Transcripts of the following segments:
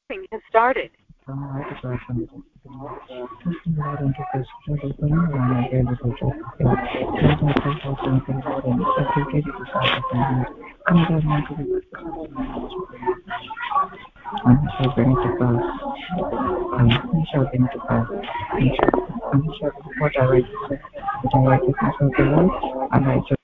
has started. Right person. Trusting Lord into His struggle for you and available to fulfill. Let us pray for something Lord and every day to sacrifice. Another man to be and it shall bring to pass. And he shall bring to pass. And he shall be what I righteousness, which I righteousness of the Lord, and I shall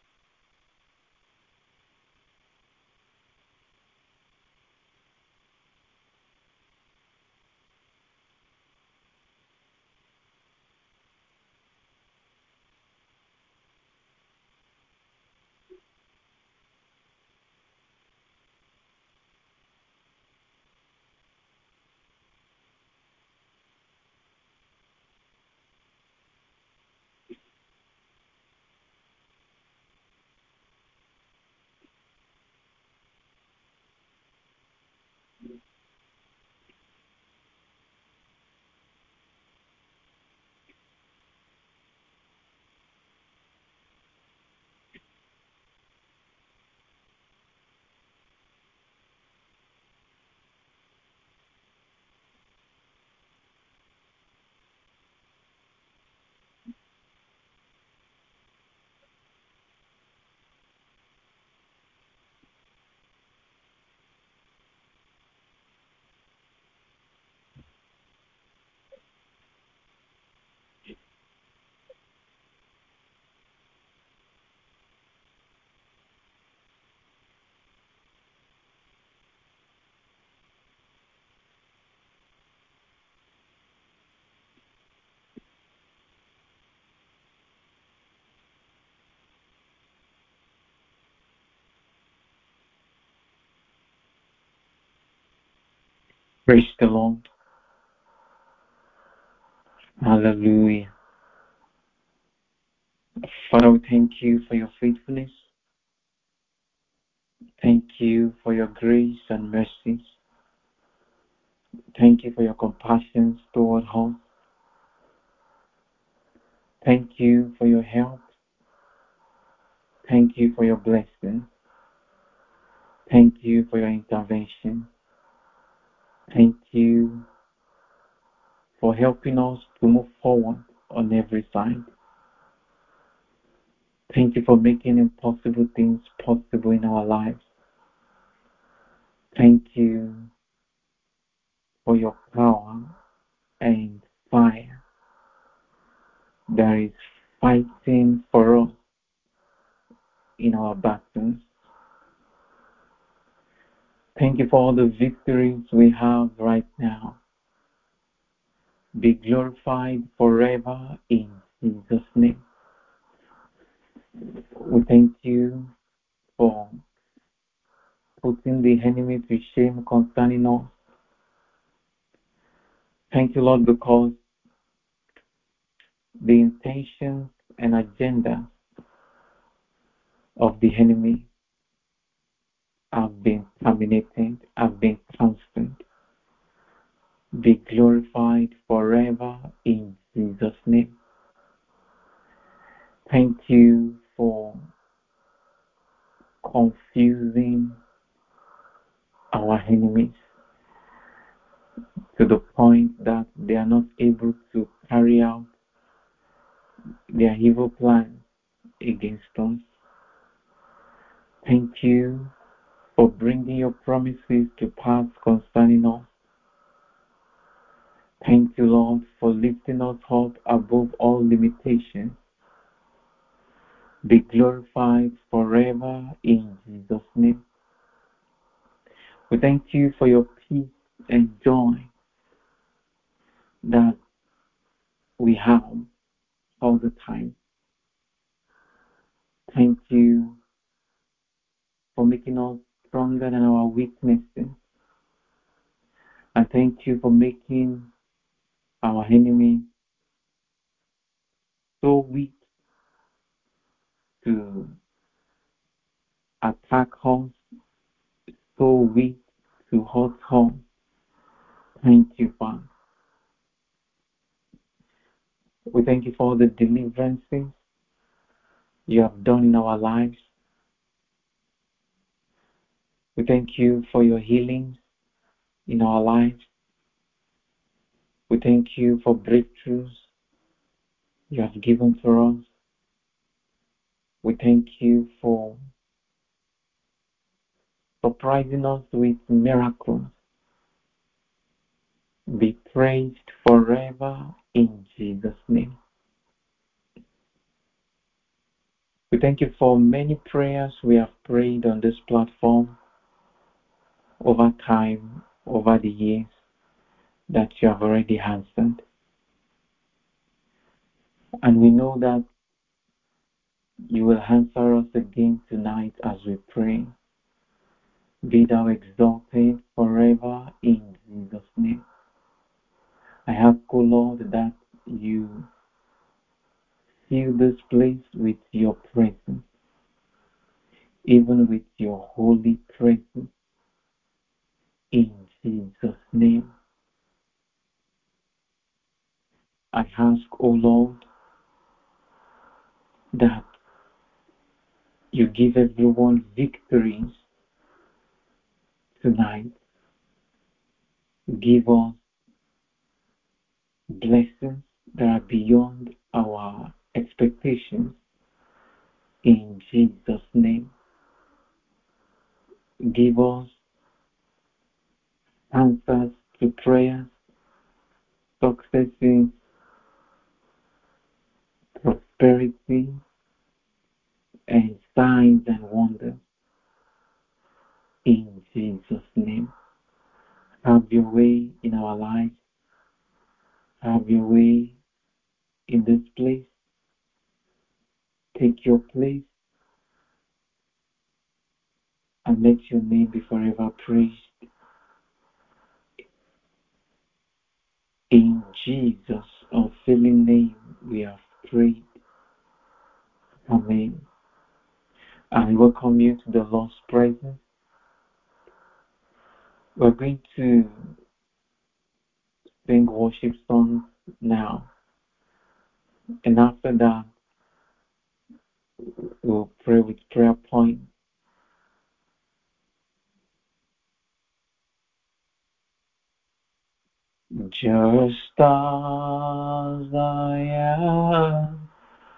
Praise the Lord. Hallelujah. Father, we thank you for your faithfulness. Thank you for your grace and mercies. Thank you for your compassion toward us. Thank you for your help. Thank you for your blessing. Thank you for your intervention. Thank you for helping us to move forward on every side. Thank you for making impossible things possible in our lives. Thank you for your power and fire that is fighting for us in our battles. Thank you for all the victories we have right now. Be glorified forever in Jesus' name. We thank you for putting the enemy to shame concerning us. Thank you, Lord, because the intentions and agenda of the enemy have been terminated, have been cancelled. Be glorified forever in Jesus' name. Thank you for confusing our enemies to the point that they are not able to carry out their evil plans against us. Thank you for bringing your promises to pass concerning us. Thank you, Lord, for lifting us up above all limitations. Be glorified forever in Jesus' name. We thank you for your peace and joy that we have all the time. Thank you for making us stronger than our weaknesses. And thank you for making our enemy so weak to attack us, so weak to hurt us. Thank you, Father. We thank you for the deliverances you have done in our lives. We thank you for your healings. in our lives. We thank you for breakthroughs you have given to us. We thank you for surprising us with miracles. Be praised forever in Jesus' name. We thank you for many prayers we have prayed on this platform over time, over the years, that you have already answered. And we know that you will answer us again tonight as we pray. Be thou exalted forever in Jesus' name. I ask, O Lord, that you fill this place with your presence, even with your holy presence, in Jesus' name. I ask, O Lord, that you give everyone victories tonight. Give us blessings that are beyond our expectations, in Jesus' name. Give us answers to prayers, successes, prosperity, and signs and wonders, in Jesus' name. Have your way in our lives. Have your way in this place. Take your place and let your name be forever praised. In Jesus' unfailing name we have prayed. Amen. I welcome you to the Lord's presence. We're going to sing worship songs now. And after that, we'll pray with prayer points. Just as I am,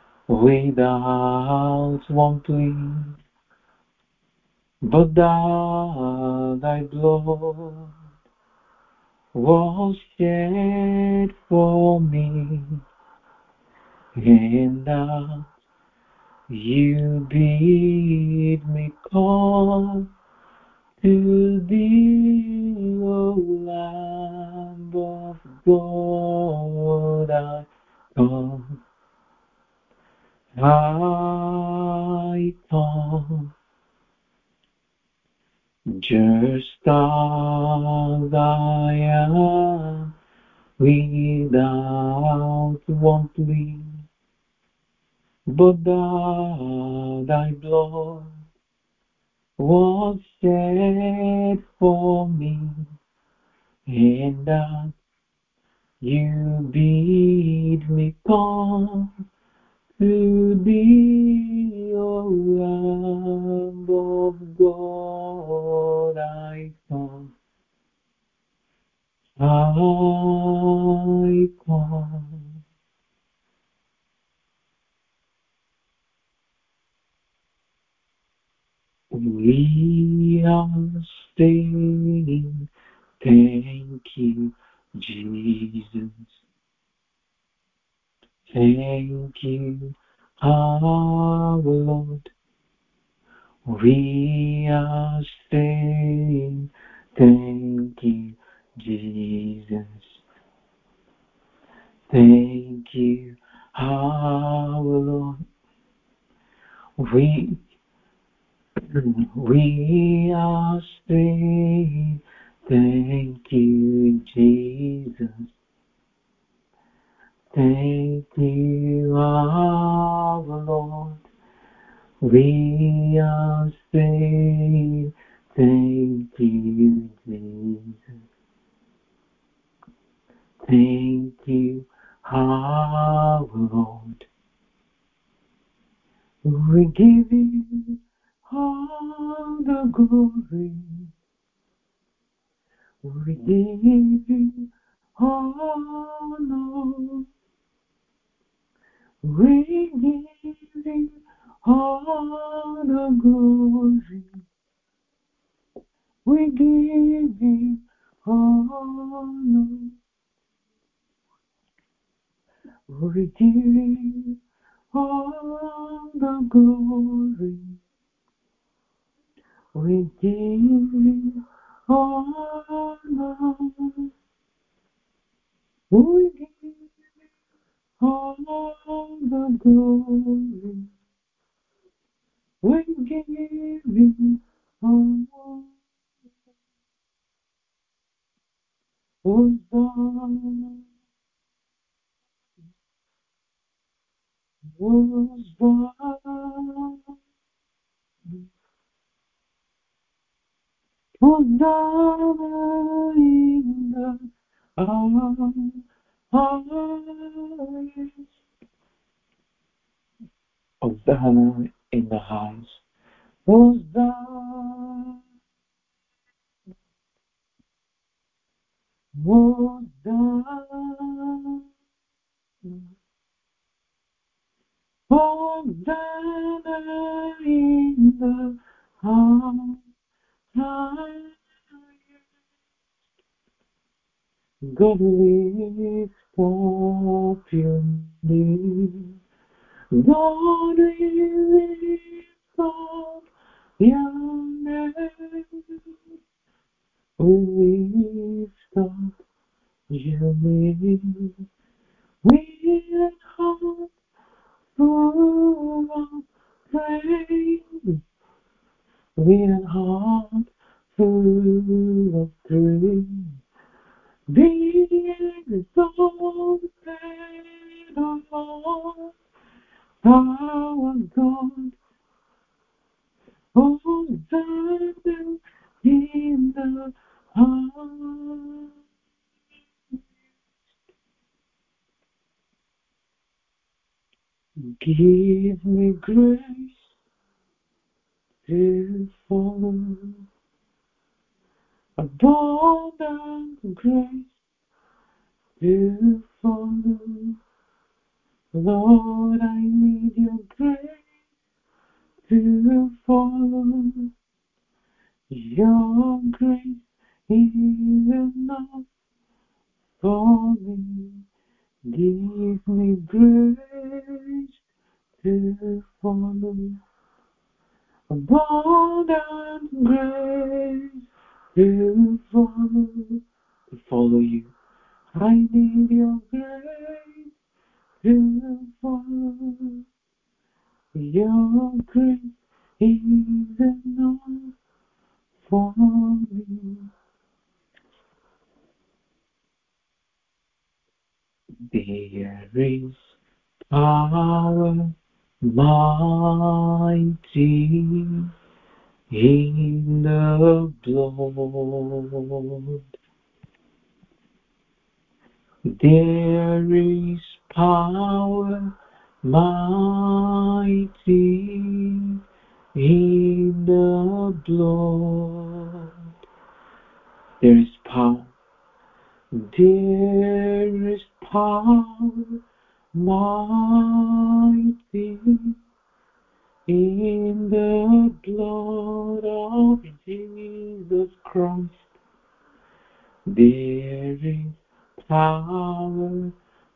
without one plea, but that thy blood was shed for me, and that you bid me come to thee, O Lamb of God, I come. I come, just as I am, without one plea, but that thy blood was shed for me, and that you bid me come to thee, O Lamb of God, I come. I come. We are saying thank you, Jesus. Thank you, our Lord. We are saying thank you, Jesus. Thank you, our Lord. We are saying thank you, Jesus. Thank you, our Lord. We are saying thank you, Jesus. Thank you, our Lord. We give you all the glory. We give you honor. We give you all the glory. We give you honor. We give you all the glory. We give you honor. We give you all the glory. We give you honor. Hosanna, Hosanna, Hosanna in the highest. Hosanna in the highest. Hosanna, Hosanna, Hosanna in the highest. God lift up your name. God lift up your name. We lift up your name. We come full of praise. With heart full of praise. Be exalted, O Lord, our God. Hosanna in the highest. Give me grace to follow, abundant grace to follow. Lord, I need your grace to follow. Your grace is enough for me. Give me grace to follow. Abundant grace to follow you. I need your grace to follow. Your grace is enough for me. There is power mighty in the blood. There is power mighty in the blood. There is power. There is power mighty in the blood of Jesus Christ. There is power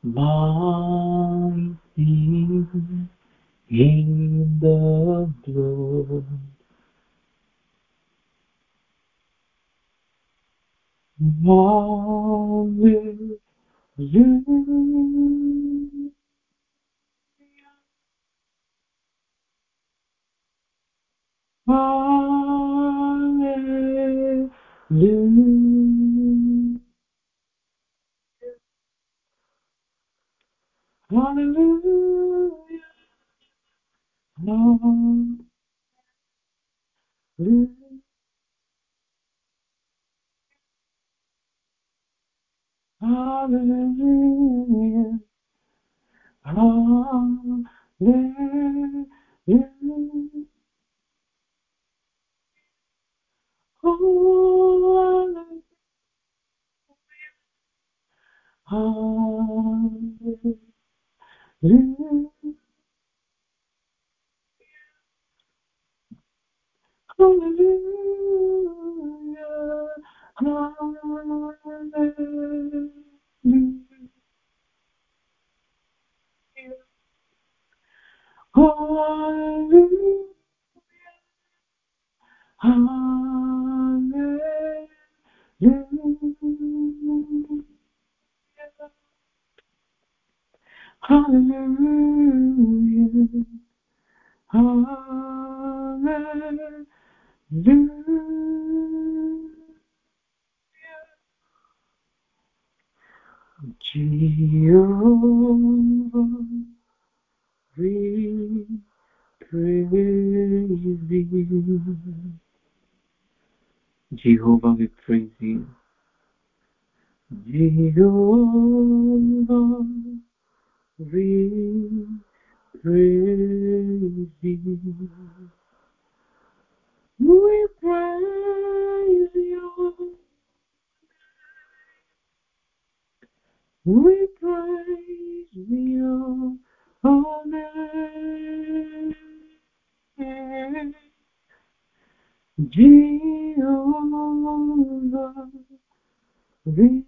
mighty in the blood. Hallelujah. Hallelujah. Hallelujah. Hallelujah. Hallelujah. Oh, Hallelujah. Hallelujah. Hallelujah. Hallelujah. Hallelujah. Hallelujah. Hallelujah. Jehovah, we praise thee. Jehovah, we praise you. Jehovah, we praise thee. We praise you. We praise you. Amen. Jehovah, we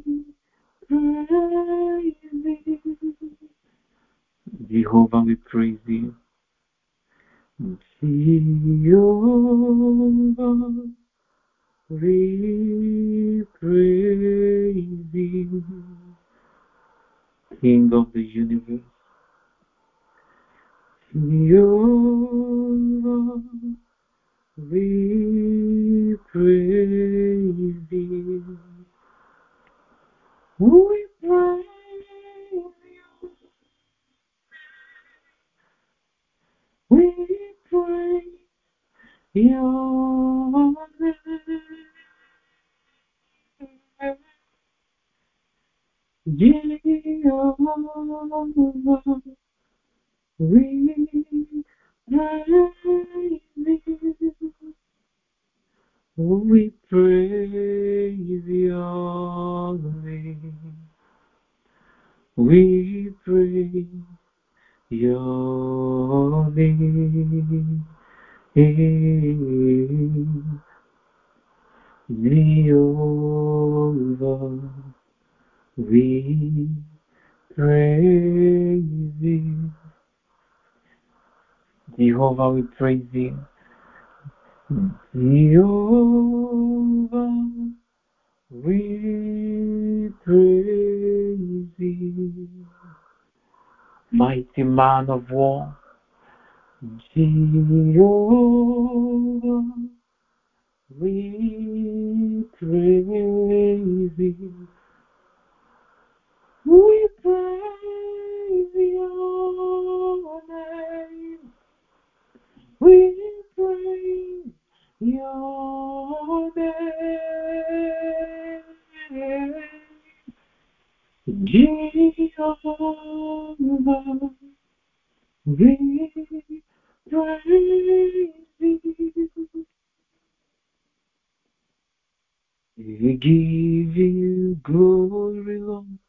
praise thee. Jehovah, we praise you. Jehovah, we praise thee. King of the universe. Jehovah, we praise thee. We praise you. We praise your name. Jehovah, we praise thee. We praise your name. We praise your name. Jehovah, we praise you. Jehovah, we praise you. Jehovah, we praise you. Mighty man of war. Jehovah, we praise you. We praise your name. We praise your name. Jehovah, we praise you. We give you glory, Lord,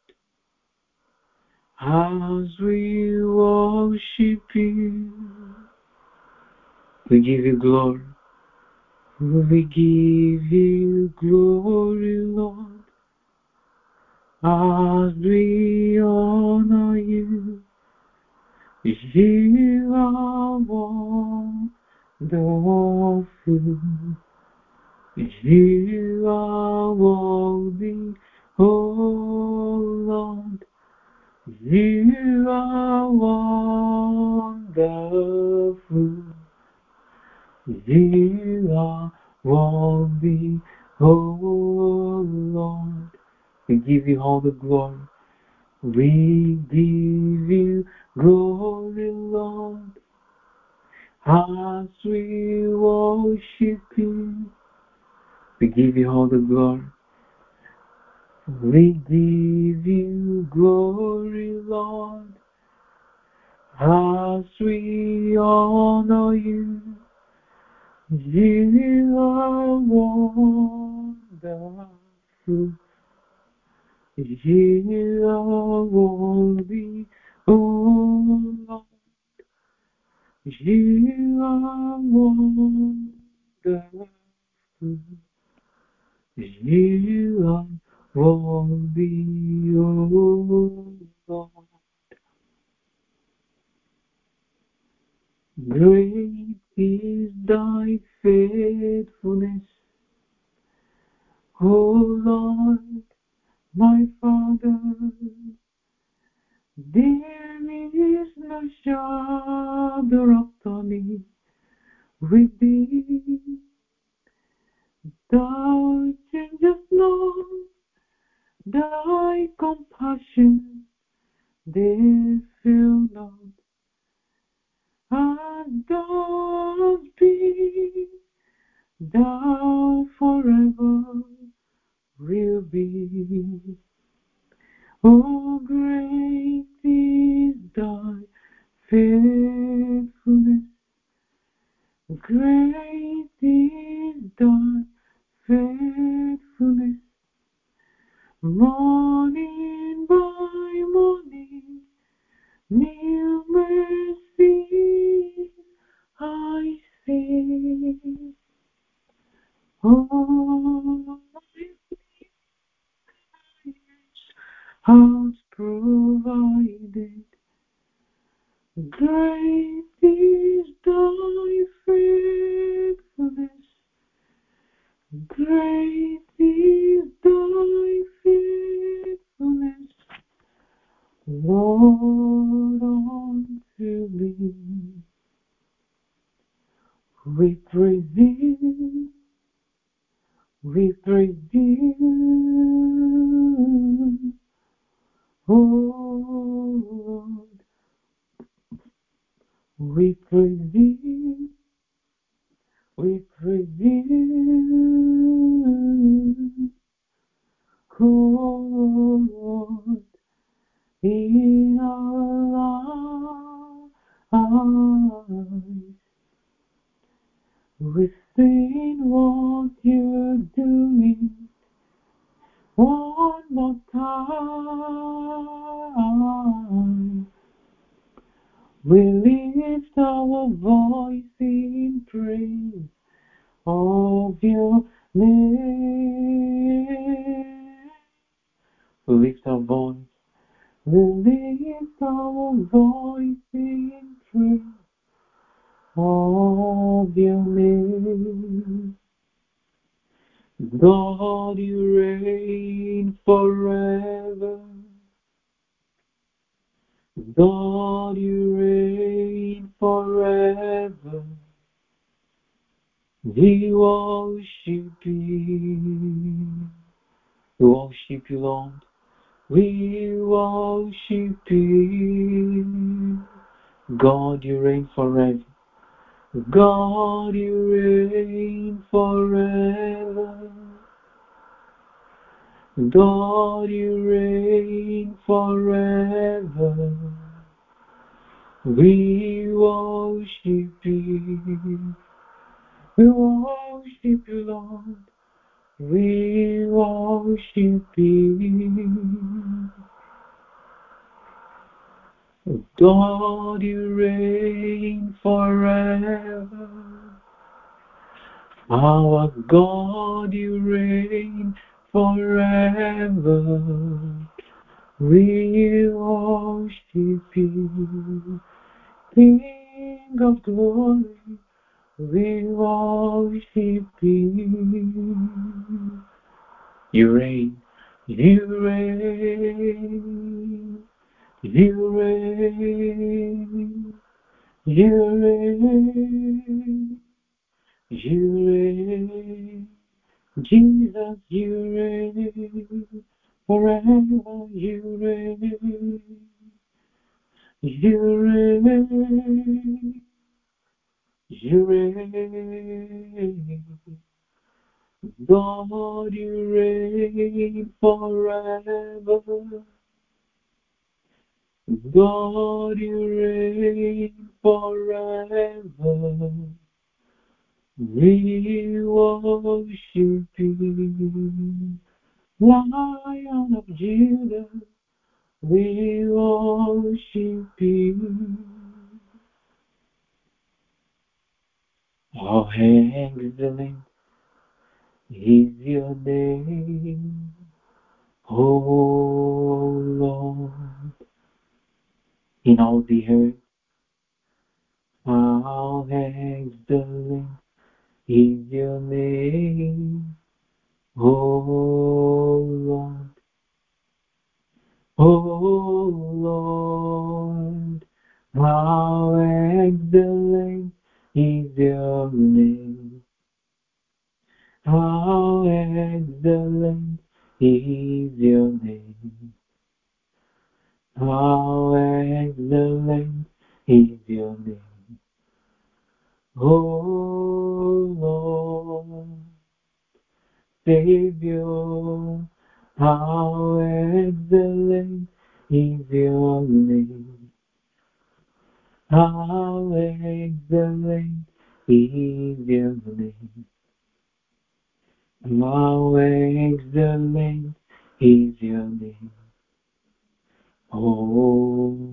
as we worship you. We give you glory. We give you glory, Lord, as we honor you. You are wonderful. You are worthy, oh Lord. You are wonderful. You are worthy, oh Lord. We give you all the glory. We give you glory, Lord, as we worship you. We give you all the glory. We give you glory, Lord, as we honor you. You are wonderful. You are worthy, oh Lord. You are wonderful. You are worthy, oh Lord. Great is thy faithfulness, O Lord, my Father. There is no shadow of turning with thee. Thou changest not thy compassion, they fail not. And thou hast been, thou forever will be. Oh, great is thy faithfulness, great is thy faithfulness. Morning by morning, new mercy I see. Oh, has provided. Great is thy faithfulness. Great is thy faithfulness, Lord, unto me. We praise thee, we praise thee, oh Lord. We praise thee, we praise thee, oh Lord. In our lives, we've seen what you're doing one more time. We lift our voice in praise of your name. We lift our voice. We lift our voice in praise of your name. God, you reign forever. God, you reign forever. We worship you. We worship you, Lord. We worship you. God, you reign forever. God, you reign forever. God, you reign forever. We worship you. We worship you, Lord. We worship you. God, you reign forever. Our God, you reign forever. We worship you, King of glory. We worship you. You reign, you reign, you reign, you reign, you reign. Jesus, you reign, forever you reign, you reign, you reign. God, you reign forever. God, you reign forever. We worship you. Lion of Judah, we worship you. How excellent is your name, O Lord, in all the earth. How excellent is your name, O Lord, O Lord. How excellent is your name. How excellent is your name. How excellent is your name. Oh Lord, Savior, how excellent is your name. How excellent is your name. How excellent is your name. Oh,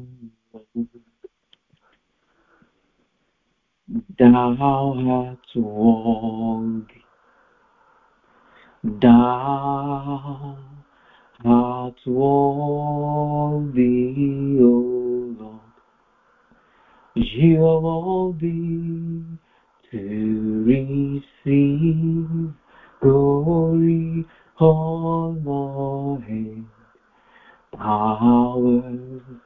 thou hast walked, thou hast walked thee, O Lord. You are worthy to receive glory, honor, and power,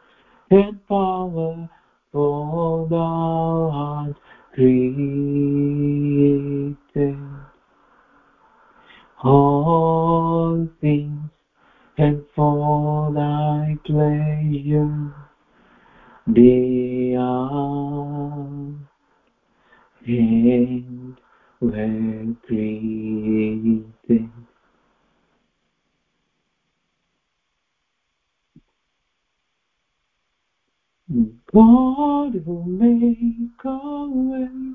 for thou art created all things, and for thy pleasure they are and were created. God will make a way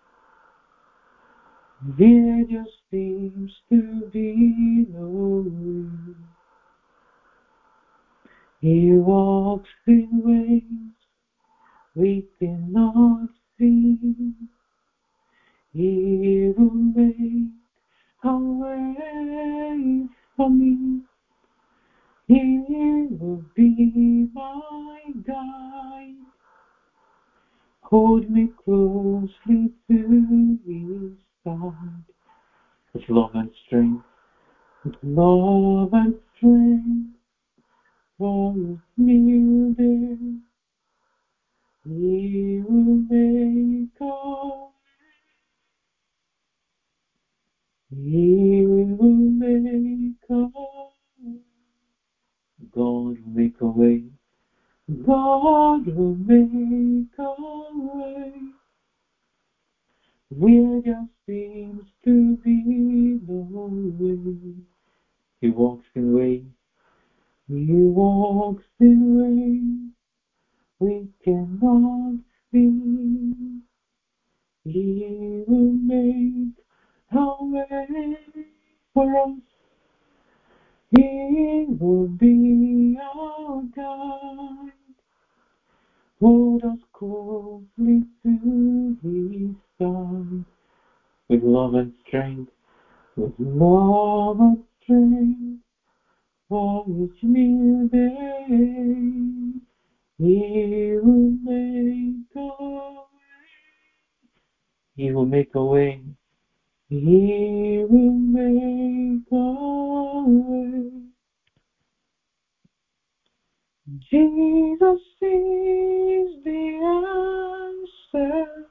where there seems to be no way. He walks in ways we cannot see. He will make a way for me. He will be my guide. Hold me closely to his side. With love and strength, with love and strength, follow me there. He will make a He will make a God will make a way. God will make a way where there seems to be no way. He walks in ways. He walks in ways we cannot see. He will make a way for us. He will be our guide. Hold us closely to his side. With love and strength, with love and strength, for each new day, he will make a way. He will make a way. He will make a way. Jesus is the answer.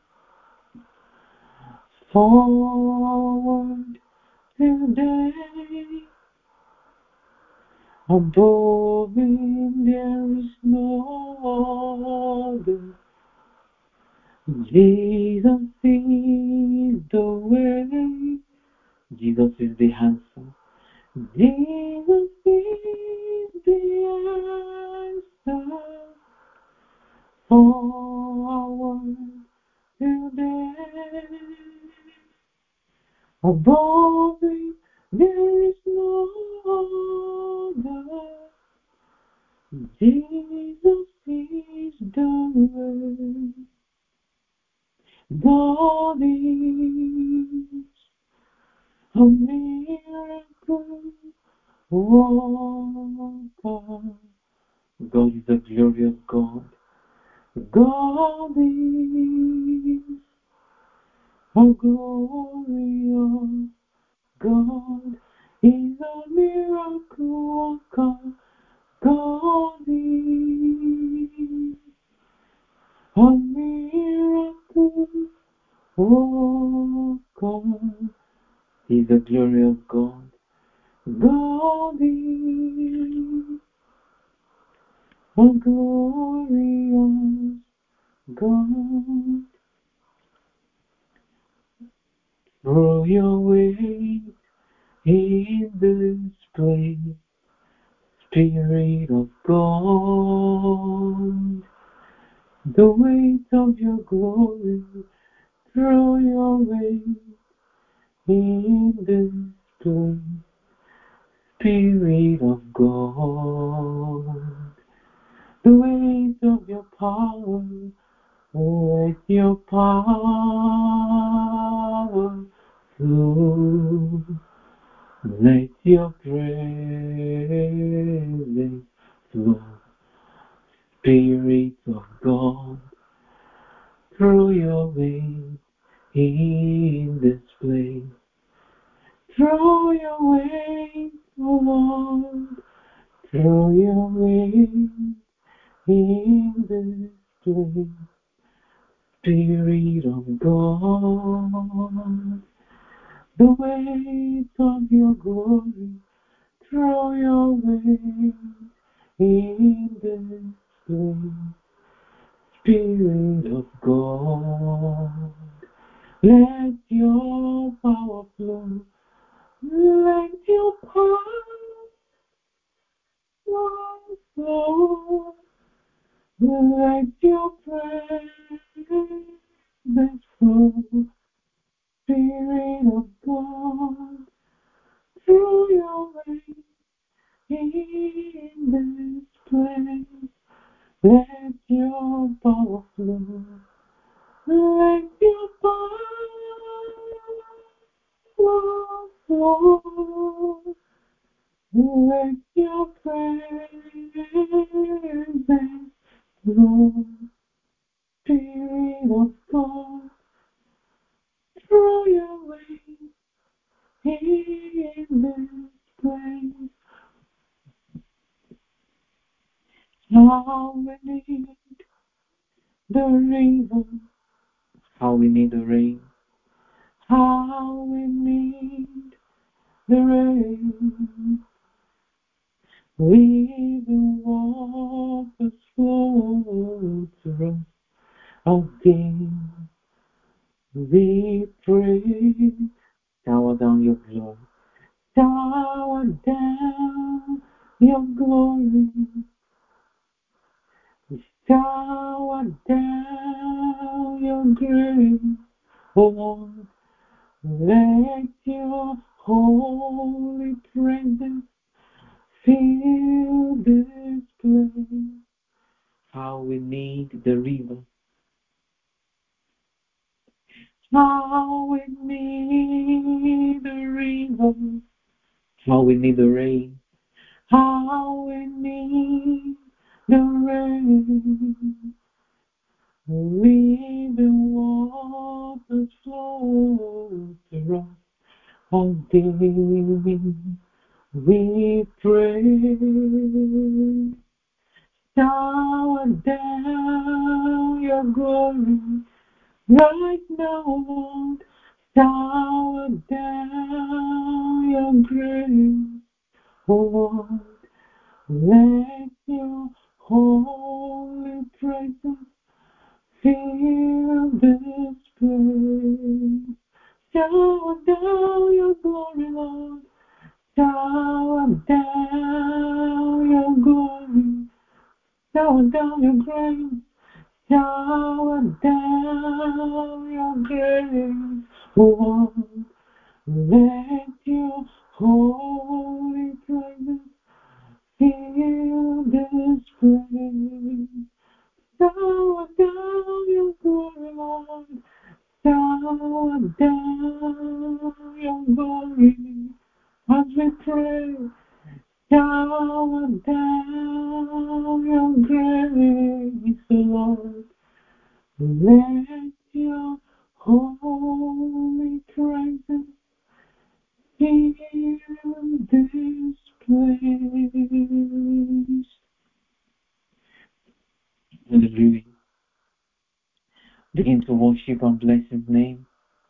Forward today. Above him there is no other. Jesus is the way. Jesus is the answer. Jesus is the answer. Forward today. Above him there is no Jesus is the way. God is a miracle worker. God is a glorious God. God is a glorious God. Is a miracle worker. God is a miracle worker. He's a glorious God. God is a glorious God. Throw your weight in this place, Spirit of God. The weight of your glory, throw your weight in this place, Spirit of God. The weight of your power, let your power flow. Let your presence flow. Spirit of God, throw your weight in this place. Throw your weight, oh Lord. Throw your weight in this place. Spirit of God, the weight of your glory, throw your weight in this place. Spirit of God, let your power flow. Let your power flow. Let your presence flow. Spirit of God, through your way in this place. Let your power flow. Let your power flow. Let your presence flow. Spirit of God, through your way in this place. How we need the river, how we need the rain, how we need the rain. Living waters flow through us again. We pray, shower down your glory, shower down your glory, shower down your grace, oh Lord. Let your holy presence fill this place. How we need the river, how we need the river, how we need the rain, how we need the rain. Living waters flow through us again. We pray, shower down your glory right now, Lord. Shower down your grace, oh Lord. Let your holy presence fill this place. Shower down your glory, Lord. Shower down your glory. Shower down your grace. Shower down your grace. Lord, let your holy presence fill this Shower down your grace, O Lord. Let your holy presence fill this place. Hallelujah. Begin to worship and bless His name,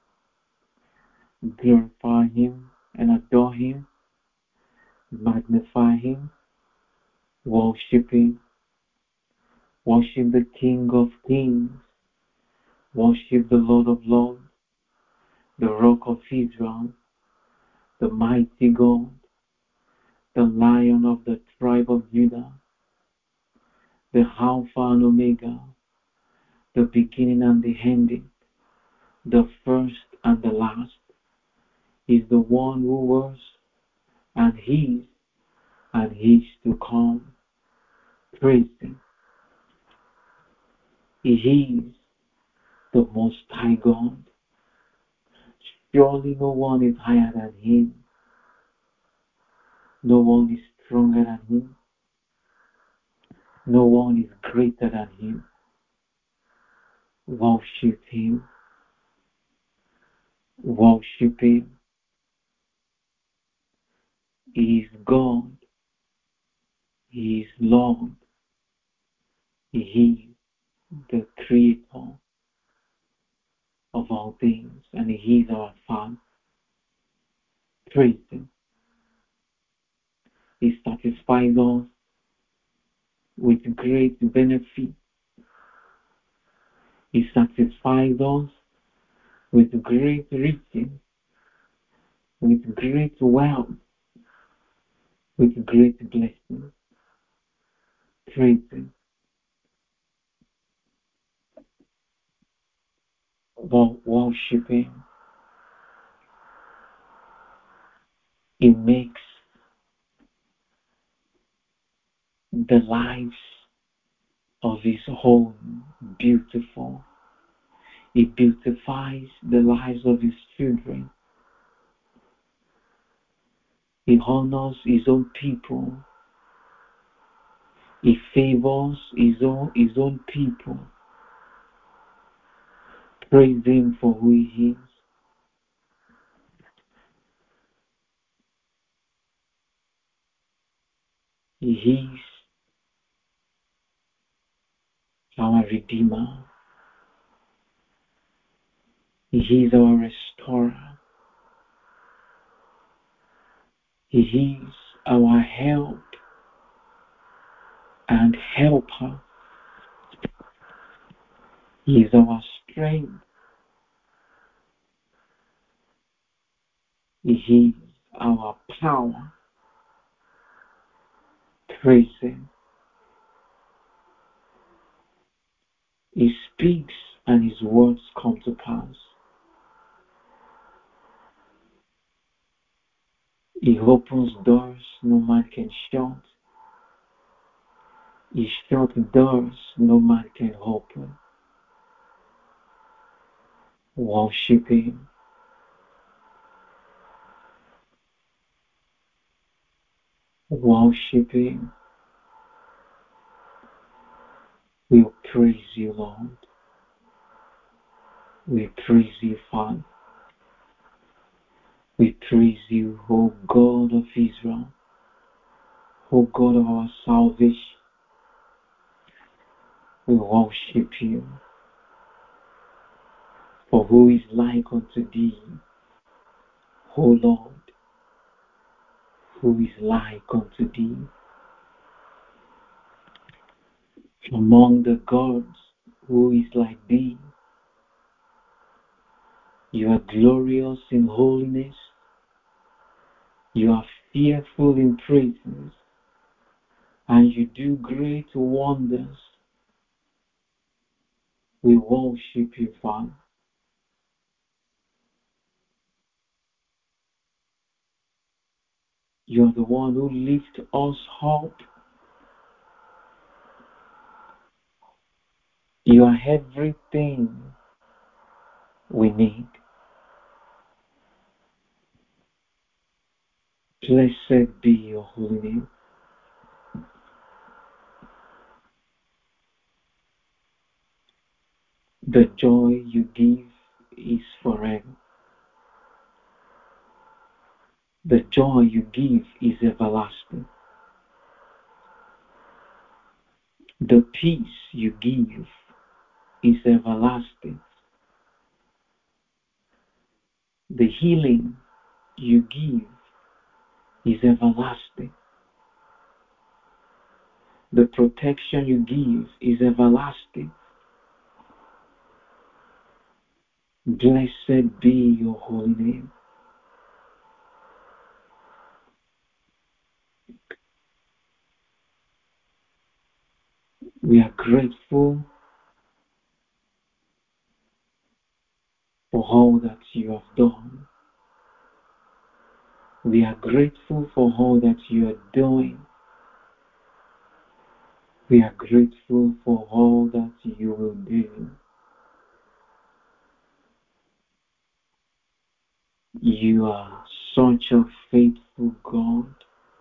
glorify Him and adore Him, magnify Him, worship Him, worship the King of Kings, worship the Lord of Lords, the Rock of Israel, the mighty God, the Lion of the tribe of Judah, the Alpha and Omega, the beginning and the ending, the first and the last. Is the one who was and is to come. Praise Him. He is the Most High God. Surely no one is higher than Him. No one is stronger than Him. No one is greater than Him. Worship Him. Worship Him. He is God. He is Lord. He is the Creator of all things, and He is our Father. Praise Him. He satisfies us with great benefit. He satisfies us with great riches, with great wealth, with great blessings. Praise Him. Worship Him. He makes the lives of His home beautiful. He beautifies the lives of His children. He honors His own people. He favors His own people. Praise Him for who He is. He is our Redeemer. He is our Restorer. He is our help and helper. He is our strength. He is our power. Praise Him. He speaks and His words come to pass. He opens doors no man can shut. He shuts doors no man can open. Worship Him. Worship Him. We praise You, Lord. We praise You, Father. We praise You, O God of Israel, O God of our salvation. We worship You. For who is like unto Thee, O Lord? Who is like unto Thee? Among the gods, who is like Thee? You are glorious in holiness. You are fearful in praises, and You do great wonders. We worship You, Father. You are the one who lifts us up. You are everything we need. Blessed be your holy name. The joy you give is forever. The joy you give is everlasting. The peace you give is everlasting. The healing you give is everlasting. The protection you give is everlasting. Blessed be your holy name. We are grateful for all that you have done. We are grateful for all that you are doing. We are grateful for all that you will do. You are such a faithful God,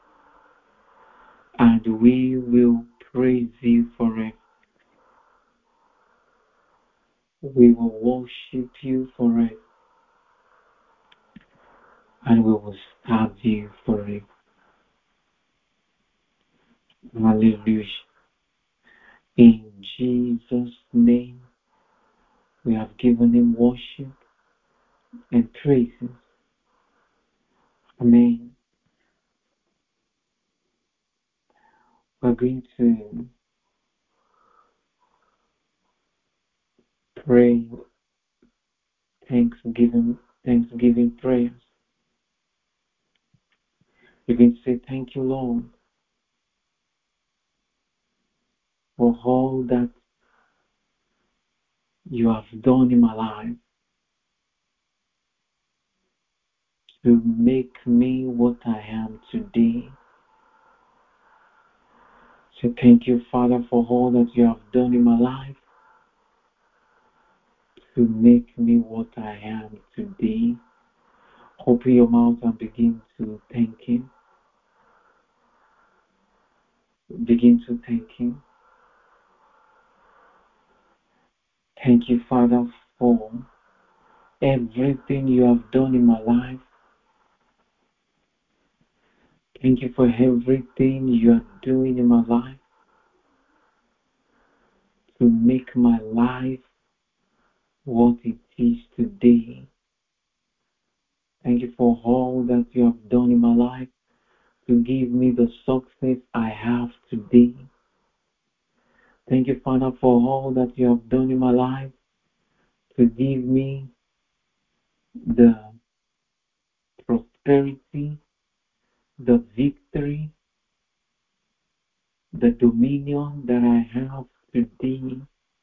and we will praise you forever. We will worship you forever, and we will serve you forever. Hallelujah. In Jesus' name, we have given him worship and praises. Amen. We're going to pray Thanksgiving prayers. We're going to say, thank you, Lord, for all that you have done in my life to make me what I am today. So thank you, Father, for all that you have done in my life to make me what I am today. Open your mouth and begin to thank him. Begin to thank him. Thank you, Father, for everything you have done in my life. Thank you for everything you are doing in my life to make my life what it is today. Thank you for all that you have done in my life to give me the success I have today. Thank you, Father, for all that you have done in my life to give me the prosperity, the victory, the dominion that I have today.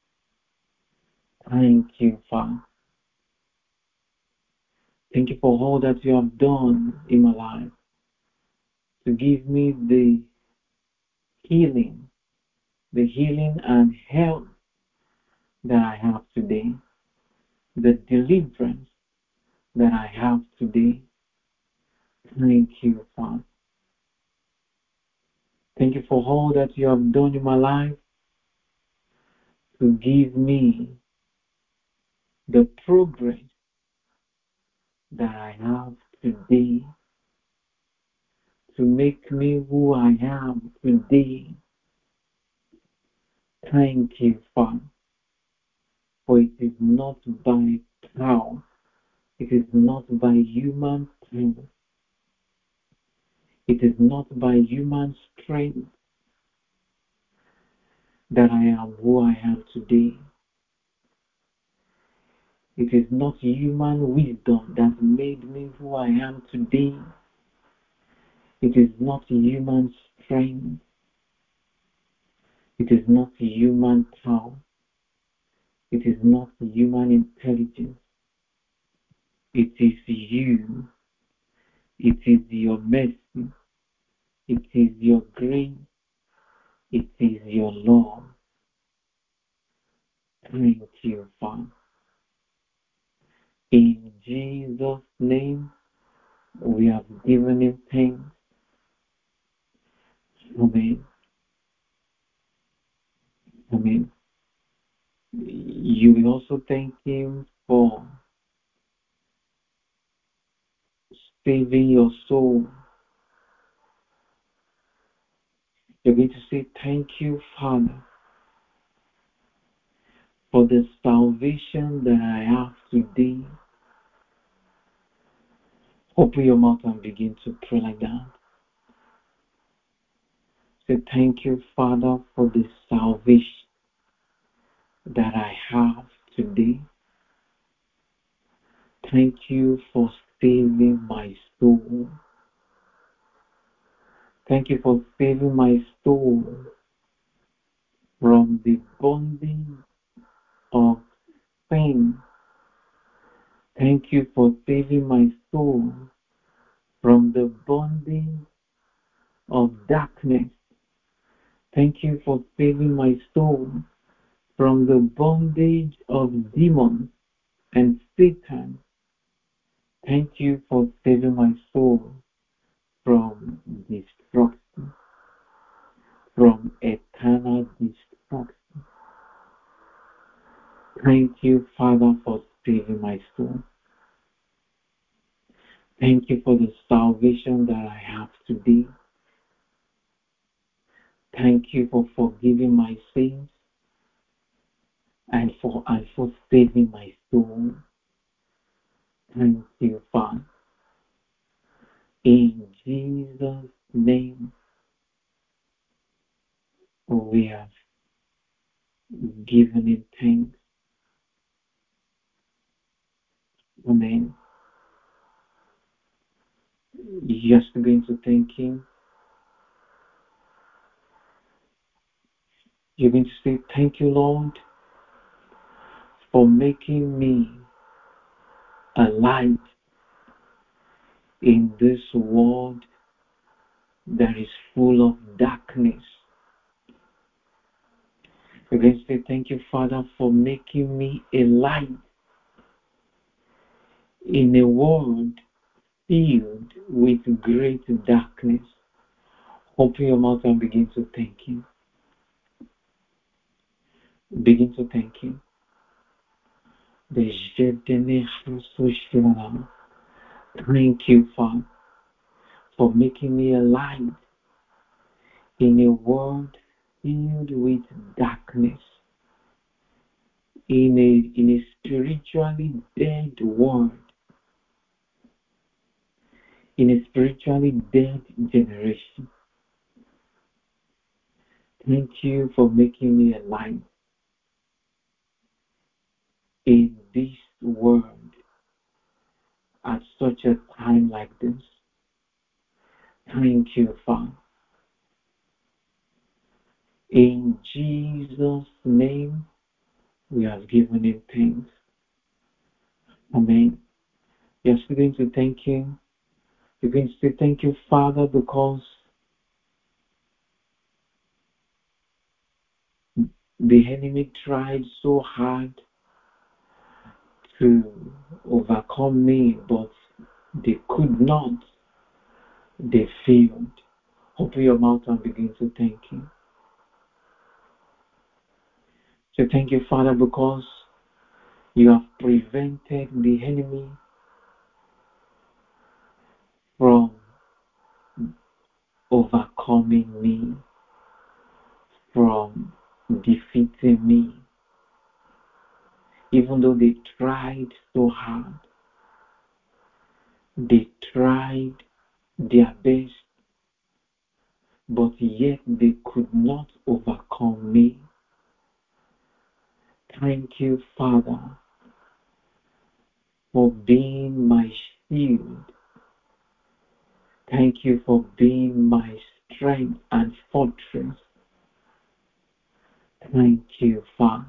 Thank you, Father. Thank you for all that you have done in my life to give me the healing and health that I have today, the deliverance that I have today. Thank you, Father. Thank you for all that you have done in my life to give me the progress that I have today, to make me who I am today. Thank you, Father, for it is not by power, it is not by human power, it is not by human strength that I am who I am today. It is not human wisdom that made me who I am today. It is not human strength. It is not human power. It is not human intelligence. It is you. It is your mercy. It is your grace. It is your love. Thank you, Father. In Jesus' name, We have given him thanks. Amen. Amen. You will also thank him for saving your soul. You're going to say, thank you, Father, for the salvation that I have today. Open your mouth and begin to pray like that. Say, thank you, Father, for the salvation that I have today. Thank you for saving my soul. Thank you for saving my soul from the bondage of sin. Thank you for saving my soul from the bondage of darkness. Thank you for saving my soul from the bondage of demons and Satan. Thank you for saving my soul from destruction, from eternal destruction. Thank you, Father, for saving my soul. Thank you for the salvation that I have today. Thank you for forgiving my sins and for saving my soul. Thank you, Father. In Jesus' name, we have given him thanks. Amen. You're just going to thank him. You're going to say, thank you, Lord, for making me a light in this world that is full of darkness. You're going to say, thank you, Father, for making me a light in a world filled with great darkness. Open your mouth and begin to thank him. Begin to thank him. Thank you, Father, for making me a light in a world filled with darkness, in a spiritually dead world, in a spiritually dead generation. Thank you for making me a light in this world at such a time like this. Thank you, Father. In Jesus' name, we have given him thanks. Amen. You're still going to thank him. You're going to say, thank you, Father, because the enemy tried so hard to overcome me, but they could not. They failed. Open your mouth and begin to thank him. So thank you, Father, because you have prevented the enemy from overcoming me, from defeating me. Even though they tried so hard, they tried their best, but yet they could not overcome me. Thank you, Father, for being my shield. Thank you for being my strength and fortress. Thank you, Father.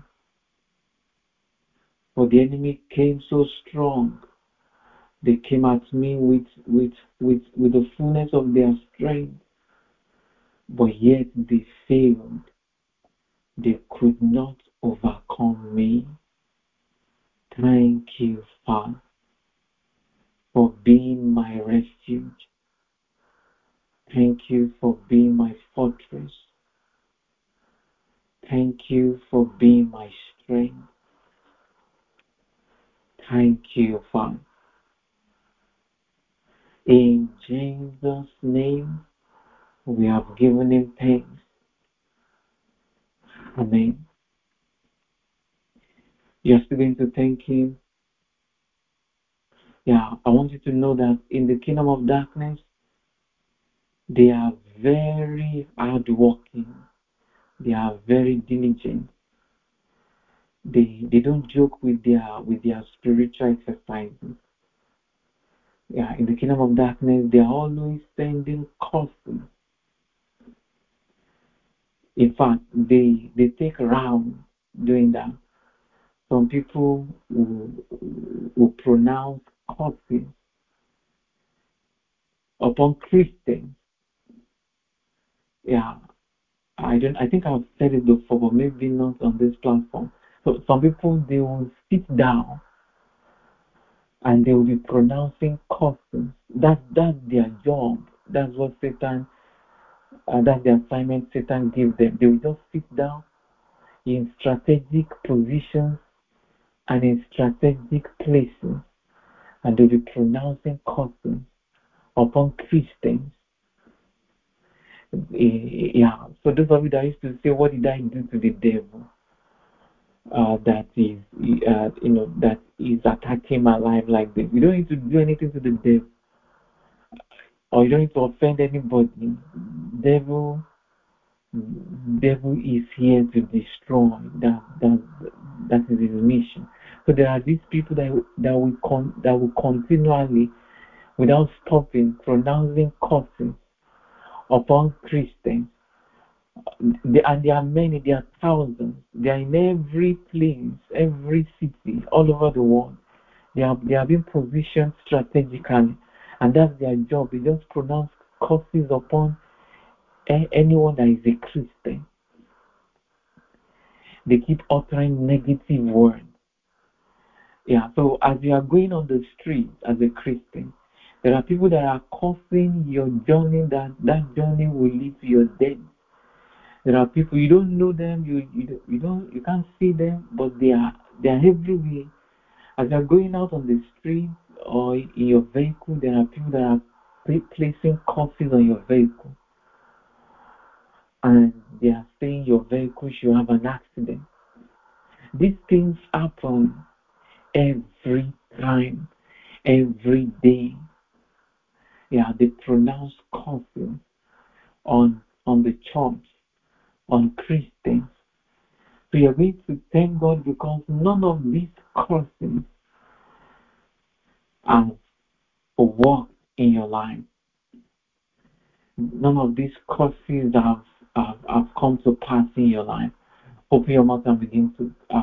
For the enemy came so strong. They came at me with the fullness of their strength, but yet they failed. They could not overcome me. Thank you, Father. for being my refuge. Thank you for being my fortress. Thank you for being my strength. Thank you, Father. In Jesus' name, we have given him thanks. Amen. You're still going to thank him. Yeah, I want you to know that in the kingdom of darkness, they are very hardworking. They are very diligent. They don't joke with their spiritual exercises. Yeah, in the kingdom of darkness, they are always sending courses. In fact, they take rounds doing that. Some people will pronounce curses upon Christians. Yeah, I think I've said it before, but maybe not on this platform. So some people, they will sit down and they will be pronouncing curses. That's their job. That's what Satan. That's the assignment Satan gives them. They will just sit down in strategic positions and in strategic places, and they'll be pronouncing curses upon Christians. Yeah. So those of you that used to say, "What did I do to the devil?" That is, that is attacking my life like this. You don't need to do anything to the devil, or you don't need to offend anybody. Devil is here to destroy. That is his mission. So there are these people that will continually, without stopping, pronouncing curses upon Christians. And there are many, there are thousands. They are in every place, every city, all over the world. They are being positioned strategically, and that's their job. They just pronounce curses upon anyone that is a Christian. They keep uttering negative words. Yeah, so as you are going on the street as a Christian, there are people that are causing your journey, that journey will lead to your death. There are people you don't know them, you can't see them, but they are everywhere. As you are going out on the street or in your vehicle, there are people that are placing curses on your vehicle, and they are saying your vehicle should have an accident. These things happen every time, every day. Yeah, they pronounce curses on the church, on Christians. So you're going to thank God because none of these curses have worked in your life. None of these curses have come to pass in your life. Open your mouth and begin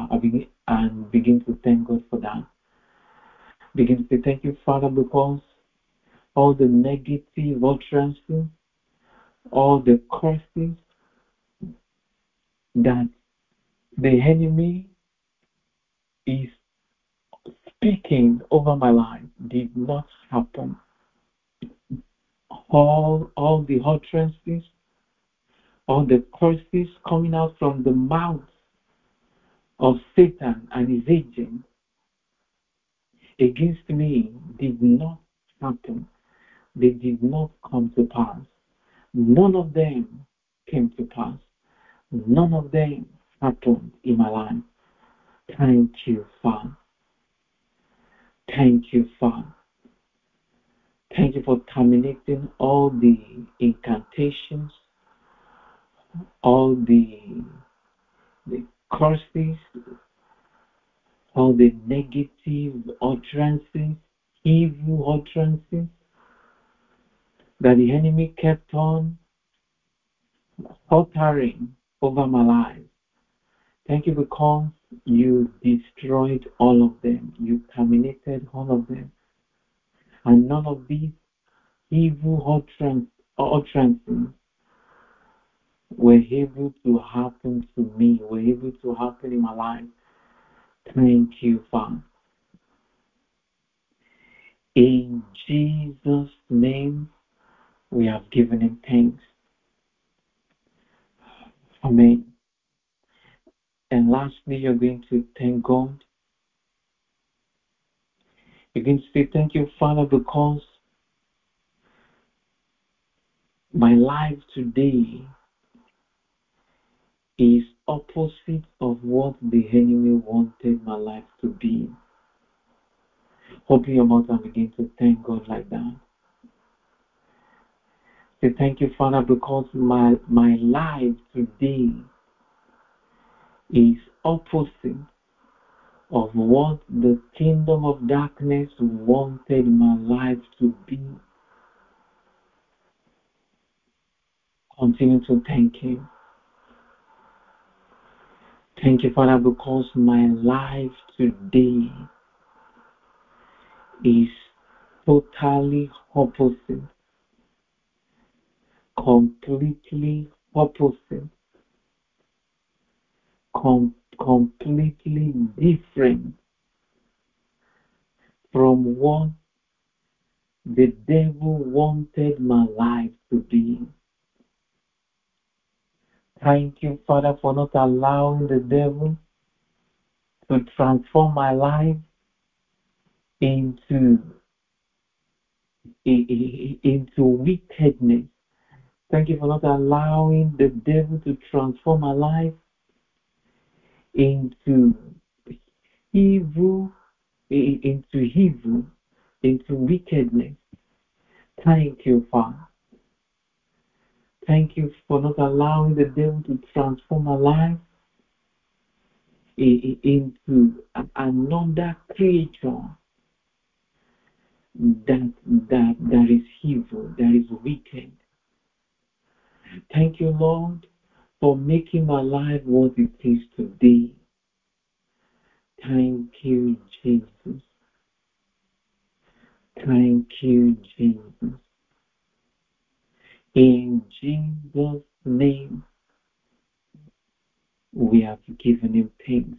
to thank God for that. Begin to say thank you, Father, because all the negative utterances, all the curses that the enemy is speaking over my life did not happen. All the utterances, all the curses coming out from the mouth of Satan and his agents against me did not happen. They did not come to pass. None of them came to pass. None of them happened in my life. Thank you, Father. Thank you, Father. Thank you for terminating all the incantations, all the curses, all the negative utterances, evil utterances that the enemy kept on uttering over my life. Thank you because you destroyed all of them. You terminated all of them. And none of these evil utterances were able to happen to me, were able to happen in my life. Thank you, Father. In Jesus' name, we have given him thanks. Amen. And lastly, you're going to thank God. You're going to say, thank you, Father, because my life today is opposite of what the enemy wanted my life to be. Open your mouth and begin to thank God like that. Say, thank you, Father, because my life today is opposite of what the kingdom of darkness wanted my life to be. Continue to thank Him. Thank you, Father, because my life today is totally opposite, completely opposite, completely different from what the devil wanted my life to be. Thank you, Father, for not allowing the devil to transform my life into wickedness. Thank you for not allowing the devil to transform my life into evil, into wickedness. Thank you, Father. Thank you for not allowing the devil to transform my life into another creature that is evil, that is wicked. Thank you, Lord, for making my life what it is today. Thank you, Jesus. Thank you, Jesus. In Jesus' name, we have given him thanks.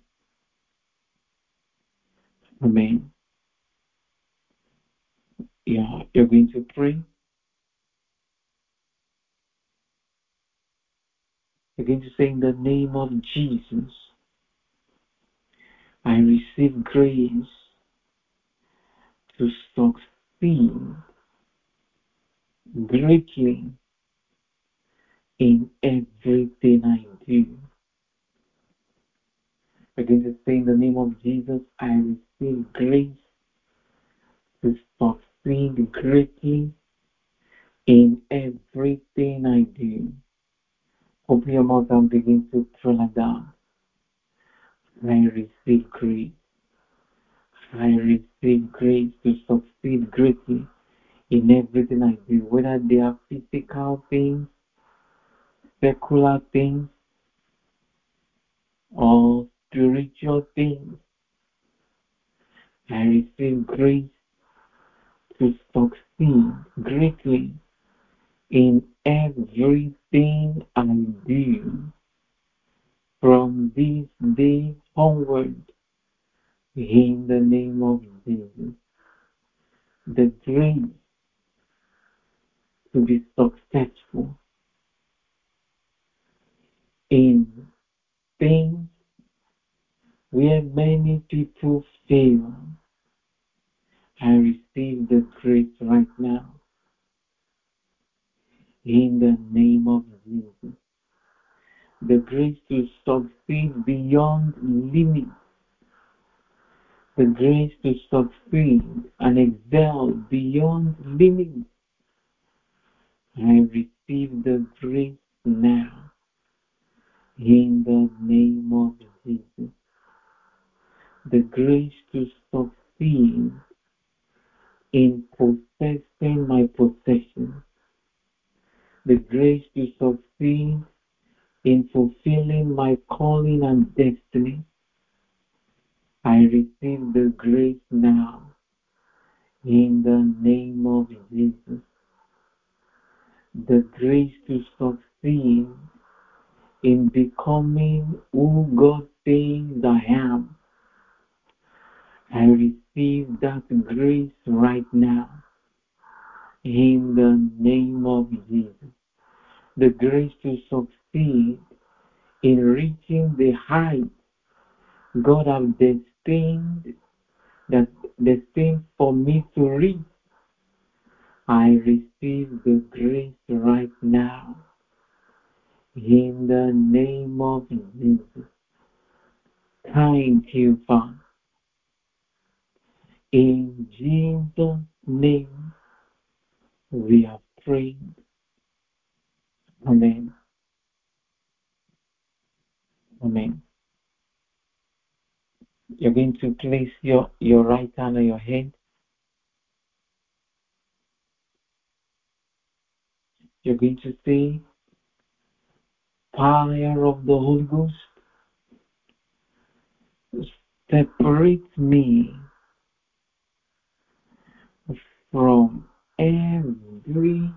Amen. Yeah, you're going to pray. You're going to say, in the name of Jesus, I receive grace to succeed greatly in everything I do. We're going to say, in the name of Jesus, I receive grace to succeed greatly in everything I do. Open your mouth and begin to pray like that. I receive grace. I receive grace to succeed greatly in everything I do, whether they are physical things, secular things, or spiritual things. I receive grace to succeed greatly in everything I do from this day onward, in the name of Jesus. The grace to be successful in things where many people fail. I receive the grace right now, in the name of Jesus. The grace to succeed beyond limits. The grace to succeed and excel beyond limits. I receive the grace now, in the name of Jesus. The grace to succeed in possessing my possession. The grace to succeed in fulfilling my calling and destiny. I receive the grace now, in the name of Jesus. The grace to succeed in becoming who God says I am. I receive that grace right now in the name of Jesus. The grace to succeed in reaching the height God has destined for me to reach. I receive the grace right now in the name of Jesus. Thank you, Father. In Jesus' name we have prayed. Amen. Amen. You're going to place your right hand on your head. You're going to say, fire of the Holy Ghost, separate me from everything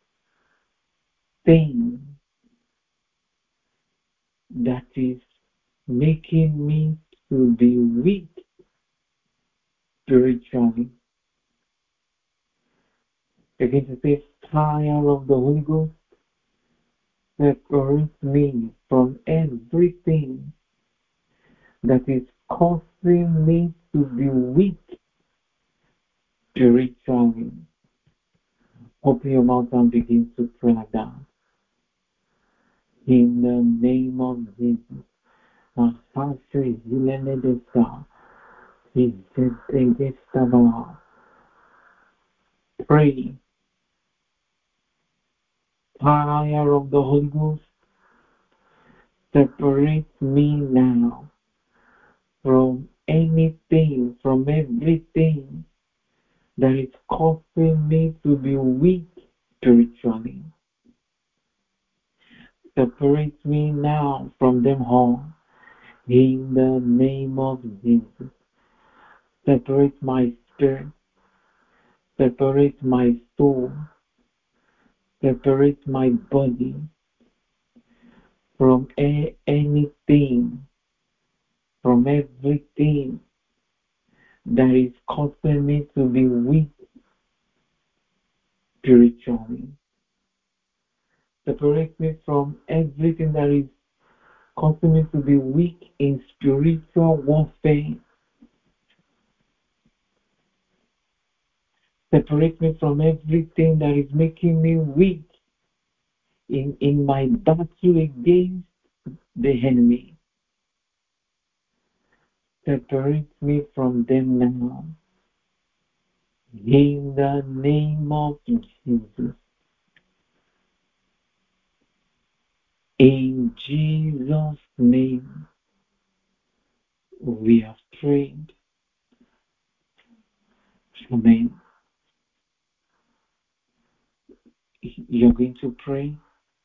that is making me to be weak spiritually. You're going to say, fire of the Holy Ghost, separate me from everything that is causing me to be weak spiritually. Open your mouth and begin to pray like that. In the name of Jesus. Pray. Fire of the Holy Ghost, separate me now from anything, from everything that is causing me to be weak spiritually. Separate me now from them all in the name of Jesus. Separate my spirit, separate my soul, separate my body from anything, from everything that is causing me to be weak spiritually. Separate me from everything that is causing me to be weak in spiritual warfare. Separate me from everything that is making me weak in my battle against the enemy. Separate me from them now. In the name of Jesus. In Jesus' name, we have prayed. Amen. You're going to pray.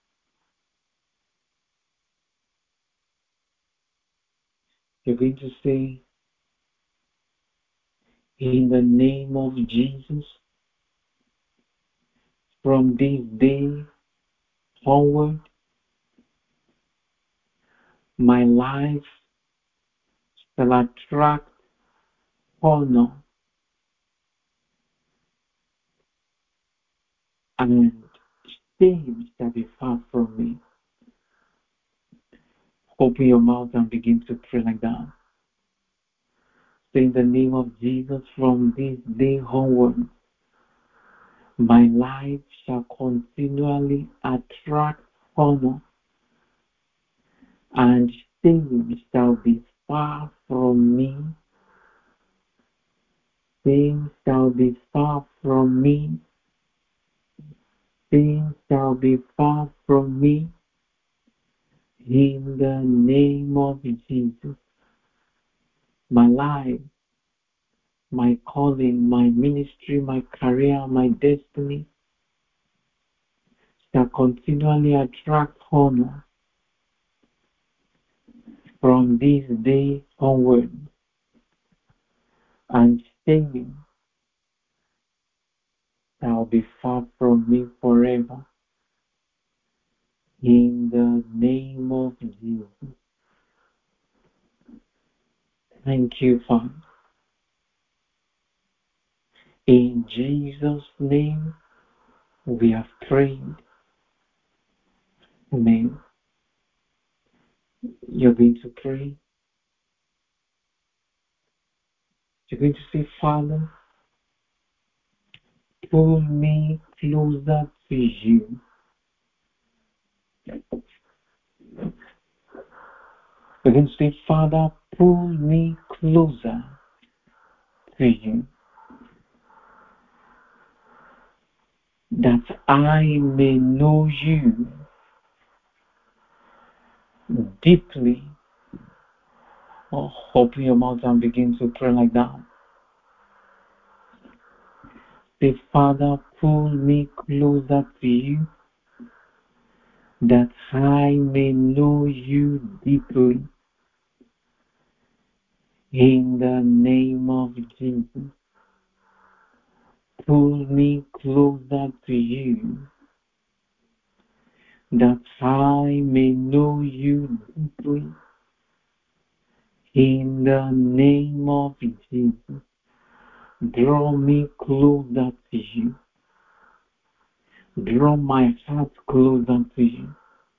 You're going to say, in the name of Jesus, from this day onward, my life shall attract honor and shame shall be far from me. Open your mouth and begin to pray like that. Say, in the name of Jesus, from this day onward, my life shall continually attract honor and shame shall be far from me. Shame shall be far from me. Shame shall be far from me. In the name of Jesus, my life, my calling, my ministry, my career, my destiny shall continually attract honor from this day onward, and shame shall be far from me forever. In the name of Jesus. Thank you, Father. In Jesus' name, we have prayed. Amen. You're going to pray. You're going to say, Father, pull me closer to you. You're going to say, Father, pull me closer to you, that I may know you deeply. Oh, open your mouth and begin to pray like that. Say, Father, pull me closer to you, that I may know you deeply. In the name of Jesus, pull me closer to you, that I may know you deeply. In the name of Jesus, draw me closer to you. Draw my heart closer to you.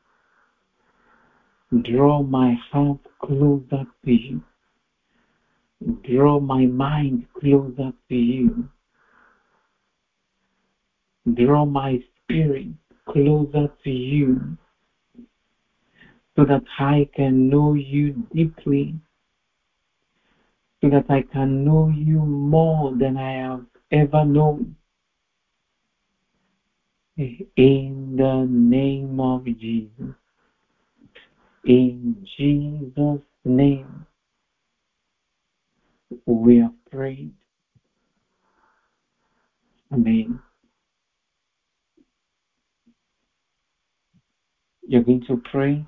Draw my heart closer to you. Draw my mind closer to you. Draw my spirit closer to you, so that I can know you deeply, so that I can know you more than I have ever known. In the name of Jesus. In Jesus' name, we have prayed. Amen. You're going to pray.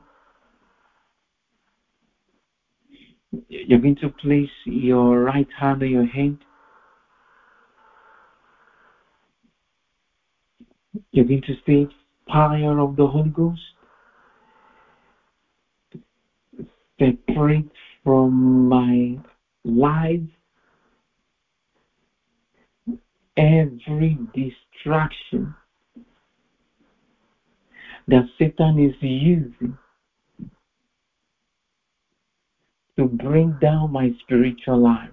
You're going to place your right hand on your head. You're going to say, fire of the Holy Ghost, separate from my life every distraction that Satan is using to bring down my spiritual life.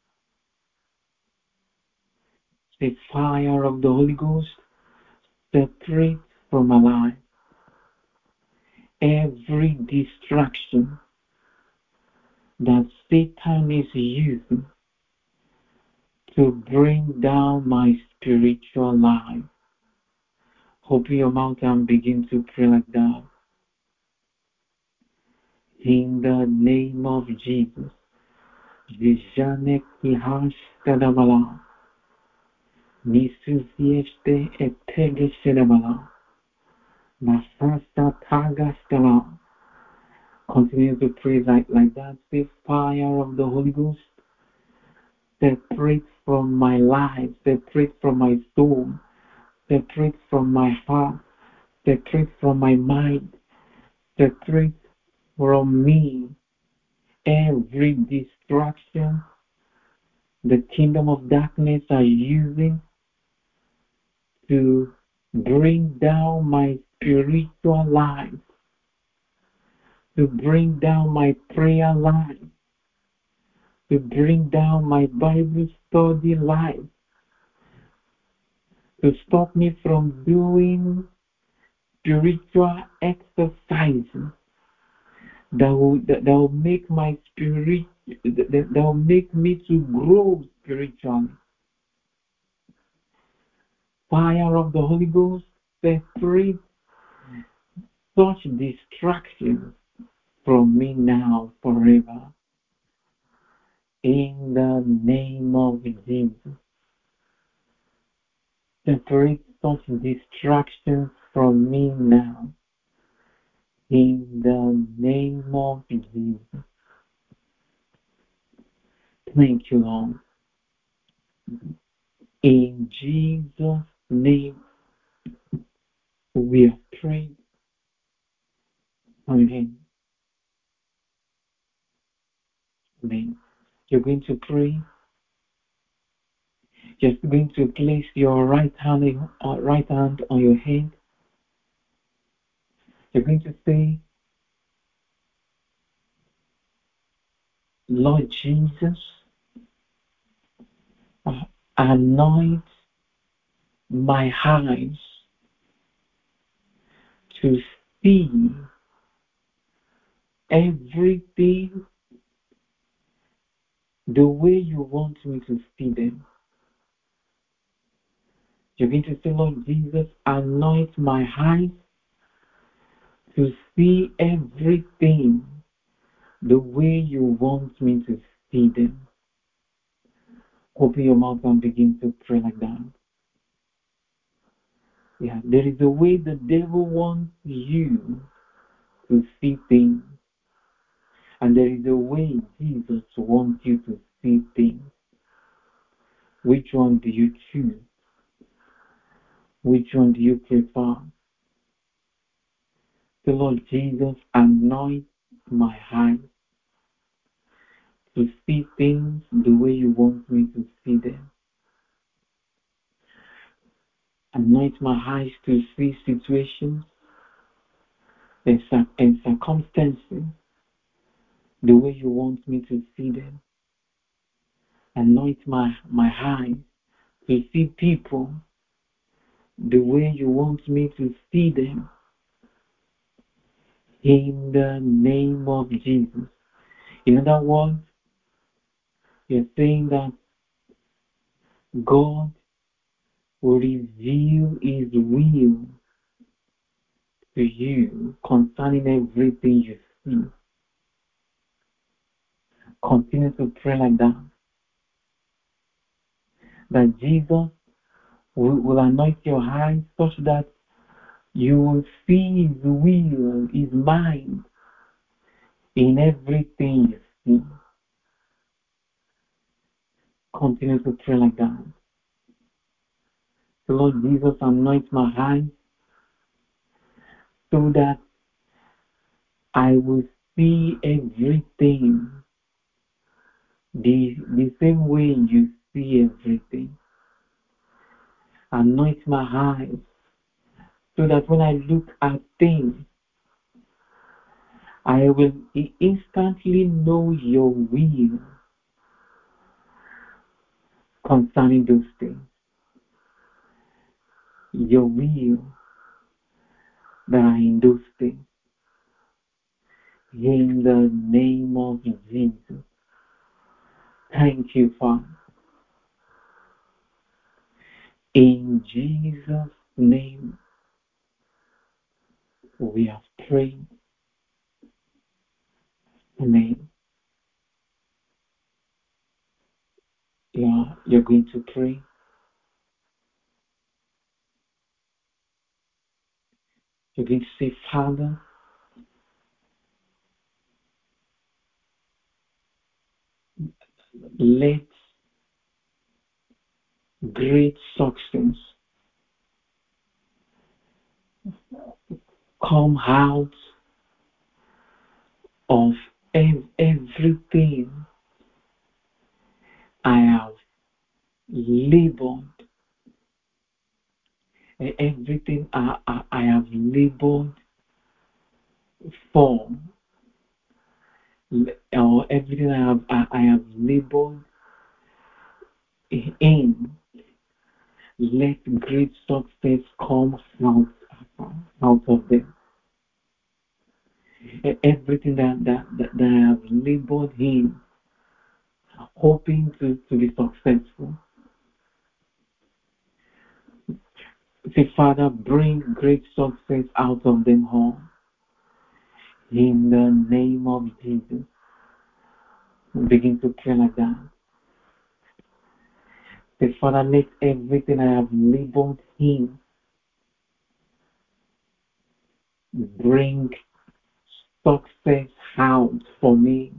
The fire of the Holy Ghost, separate from my life every distraction that Satan is using to bring down my spiritual life. Open your mouth and begin to pray like that. In the name of Jesus. Vijane kihash kadabala. Nisuzieste etege shedabala. Nasasta tagastala. Continue to pray like that. Say, fire of the Holy Ghost, separate from my life, separate from my soul, separate from my heart, separate from my mind, separate from me every distraction the kingdom of darkness are using to bring down my spiritual life, to bring down my prayer life, to bring down my Bible study life, to stop me from doing spiritual exercises that will make my spirit, that will make me to grow spiritually. Fire of the Holy Ghost, separate such distractions from me now forever. In the name of Jesus, separate such distractions from me now. In the name of Jesus. Thank you, Lord. In Jesus' name, we have prayed. Amen. Amen. You're going to pray. Just going to place your right hand on your head. You're going to say, Lord Jesus, anoint my eyes to see everything the way you want me to see them. You're going to say, Lord Jesus, anoint my eyes to see everything the way you want me to see them. Open your mouth and begin to pray like that. Yeah, there is a way the devil wants you to see things, and there is a way Jesus wants you to see things. Which one do you choose? Which one do you prefer? The Lord Jesus, anoint my eyes to see things the way you want me to see them. Anoint my eyes to see situations and circumstances the way you want me to see them. Anoint my eyes to see people the way you want me to see them. In the name of Jesus. In other words, you're saying that God will reveal His will to you concerning everything you see. Continue to pray like that. That Jesus will anoint your eyes such that you will see His will, His mind in everything you see. Continue to pray like that. The Lord Jesus, anoint my eyes so that I will see everything the same way you see everything. Anoint my eyes so that when I look at things, I will instantly know your will concerning those things. Your will that are in those things. In the name of Jesus. Thank you, Father. In Jesus' name, we have prayed. Amen. You're going to pray. You're going to say, Father, let great success come out of everything I have labored, everything I have labored for, or everything I have labored in. Let great success come out of them. Everything that I have labored in, hoping to be successful. Say, Father, bring great success out of them all. In the name of Jesus. Begin to pray like that. Say, Father, let everything I have labored in bring success out for me.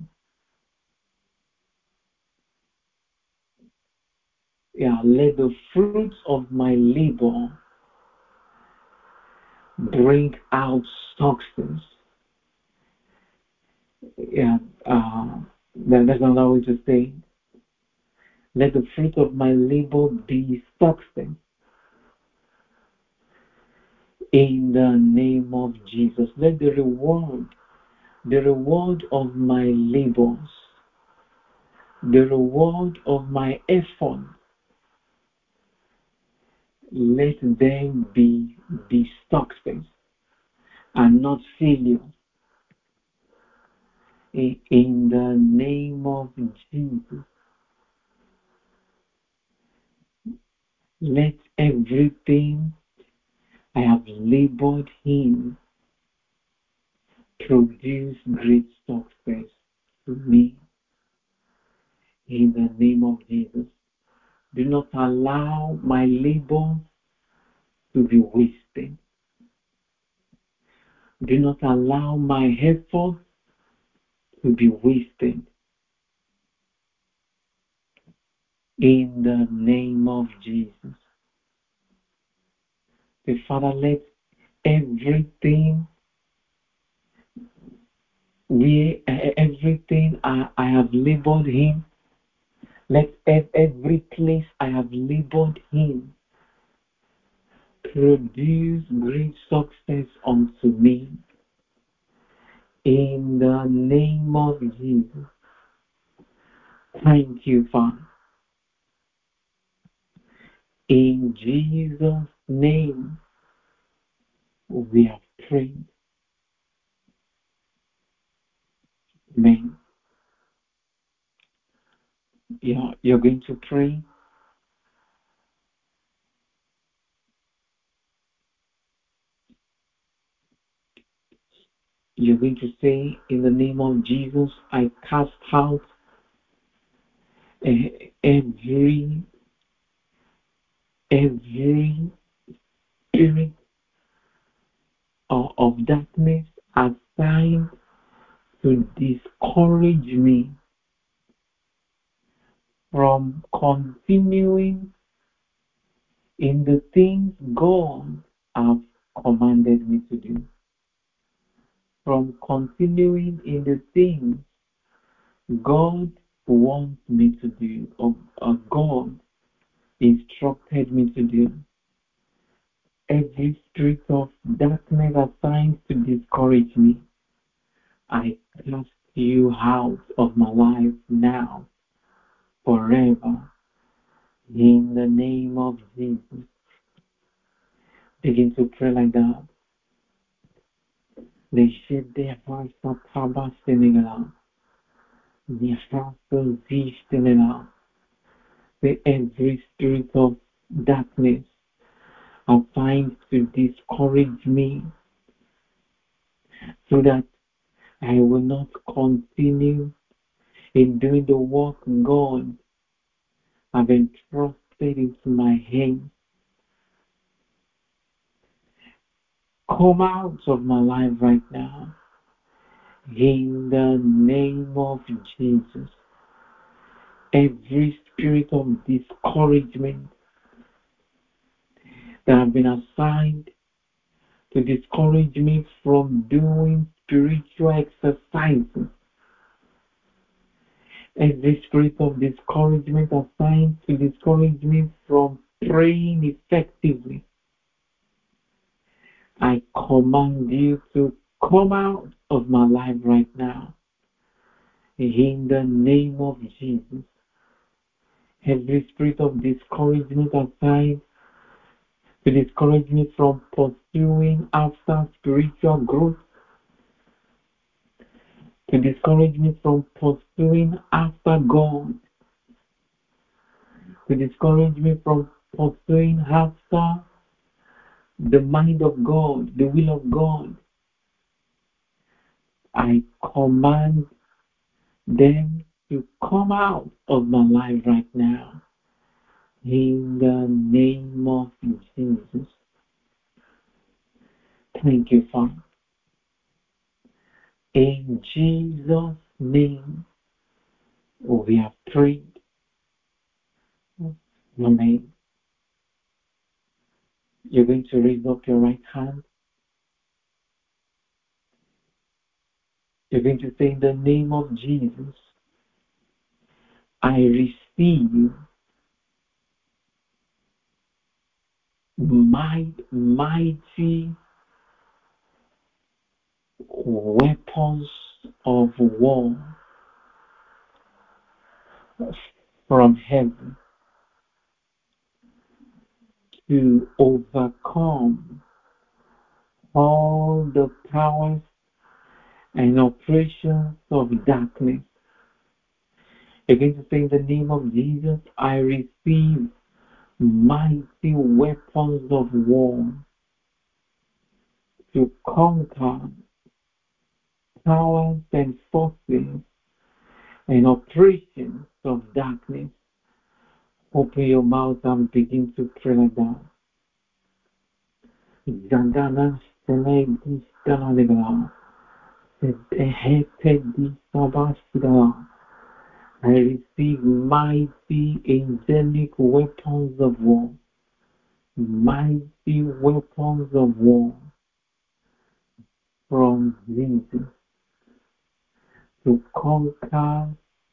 Yeah, let the fruits of my labor bring out success. Yeah, that's another way to say. Let the fruit of my labor be success in the name of Jesus. Let the reward of my labors, the reward of my effort, let them be success and not failure. In the name of Jesus, let everything I have labored in produce great success to me. In the name of Jesus, do not allow my labor to be wasted. Do not allow my effort to be wasted. In the name of Jesus. The Father, let everything I have labored in, let every place I have labored in produce great success unto me. In the name of Jesus. Thank you, Father. In Jesus' name, we have prayed. Amen. You're going to pray. You're going to say, in the name of Jesus, I cast out every spirit of darkness assigned to discourage me from continuing in the things God has commanded me to do. From continuing in the things God wants me to do, or God instructed me to do. Every spirit of darkness assigned to discourage me, I cast you out of my life now, forever. In the name of Jesus. Begin to pray like that. The ship their hearts are tabas Senegal. The hearts of these Senegal. The every spirit of darkness assigned to discourage me so that I will not continue in doing the work God has entrusted into my hands. Come out of my life right now. In the name of Jesus. Every spirit of discouragement that have been assigned to discourage me from doing spiritual exercises. Every spirit of discouragement assigned to discourage me from praying effectively. I command you to come out of my life right now. In the name of Jesus. Every spirit of discouragement assigned to discourage me from pursuing after spiritual growth, to discourage me from pursuing after God, to discourage me from pursuing after the mind of God, the will of God. I command them to come out of my life right now. In the name of Jesus. Thank you, Father. In Jesus' name, we have prayed. Amen. You're going to raise up your right hand. You're going to say, in the name of Jesus, I receive mighty weapons of war from heaven to overcome all the powers and operations of darkness. Again, to say in the name of Jesus, I receive mighty weapons of war to conquer powers and forces and operations of darkness. Open your mouth and begin to pray like that. Jandana Seledi Stalalega. Ehete Sabashida. I receive mighty angelic weapons of war. Mighty weapons of war from Jesus to conquer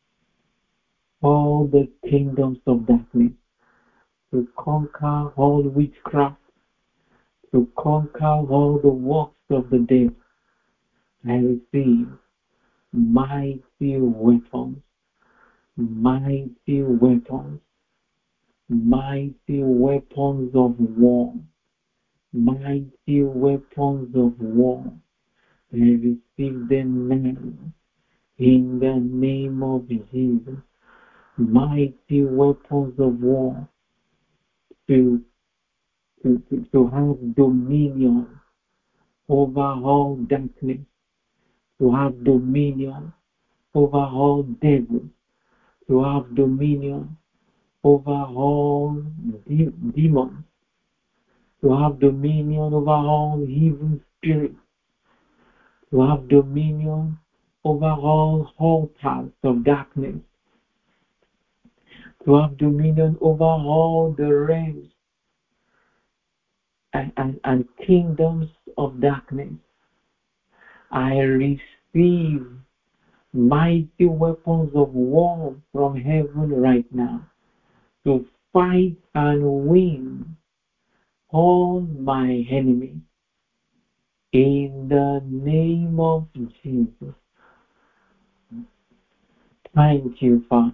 all the kingdoms of darkness, to conquer all witchcraft, to conquer all the works of the devil. I receive mighty weapons, mighty weapons, mighty weapons of war, mighty weapons of war. I receive them now in the name of Jesus. Mighty weapons of war to have dominion over all darkness, to have dominion over all devils, to have dominion over all demons, to have dominion over all evil spirits, to have dominion over all altars of darkness, to have dominion over all the realms and kingdoms of darkness. I receive mighty weapons of war from heaven right now to fight and win all my enemies in the name of Jesus. Thank you, Father.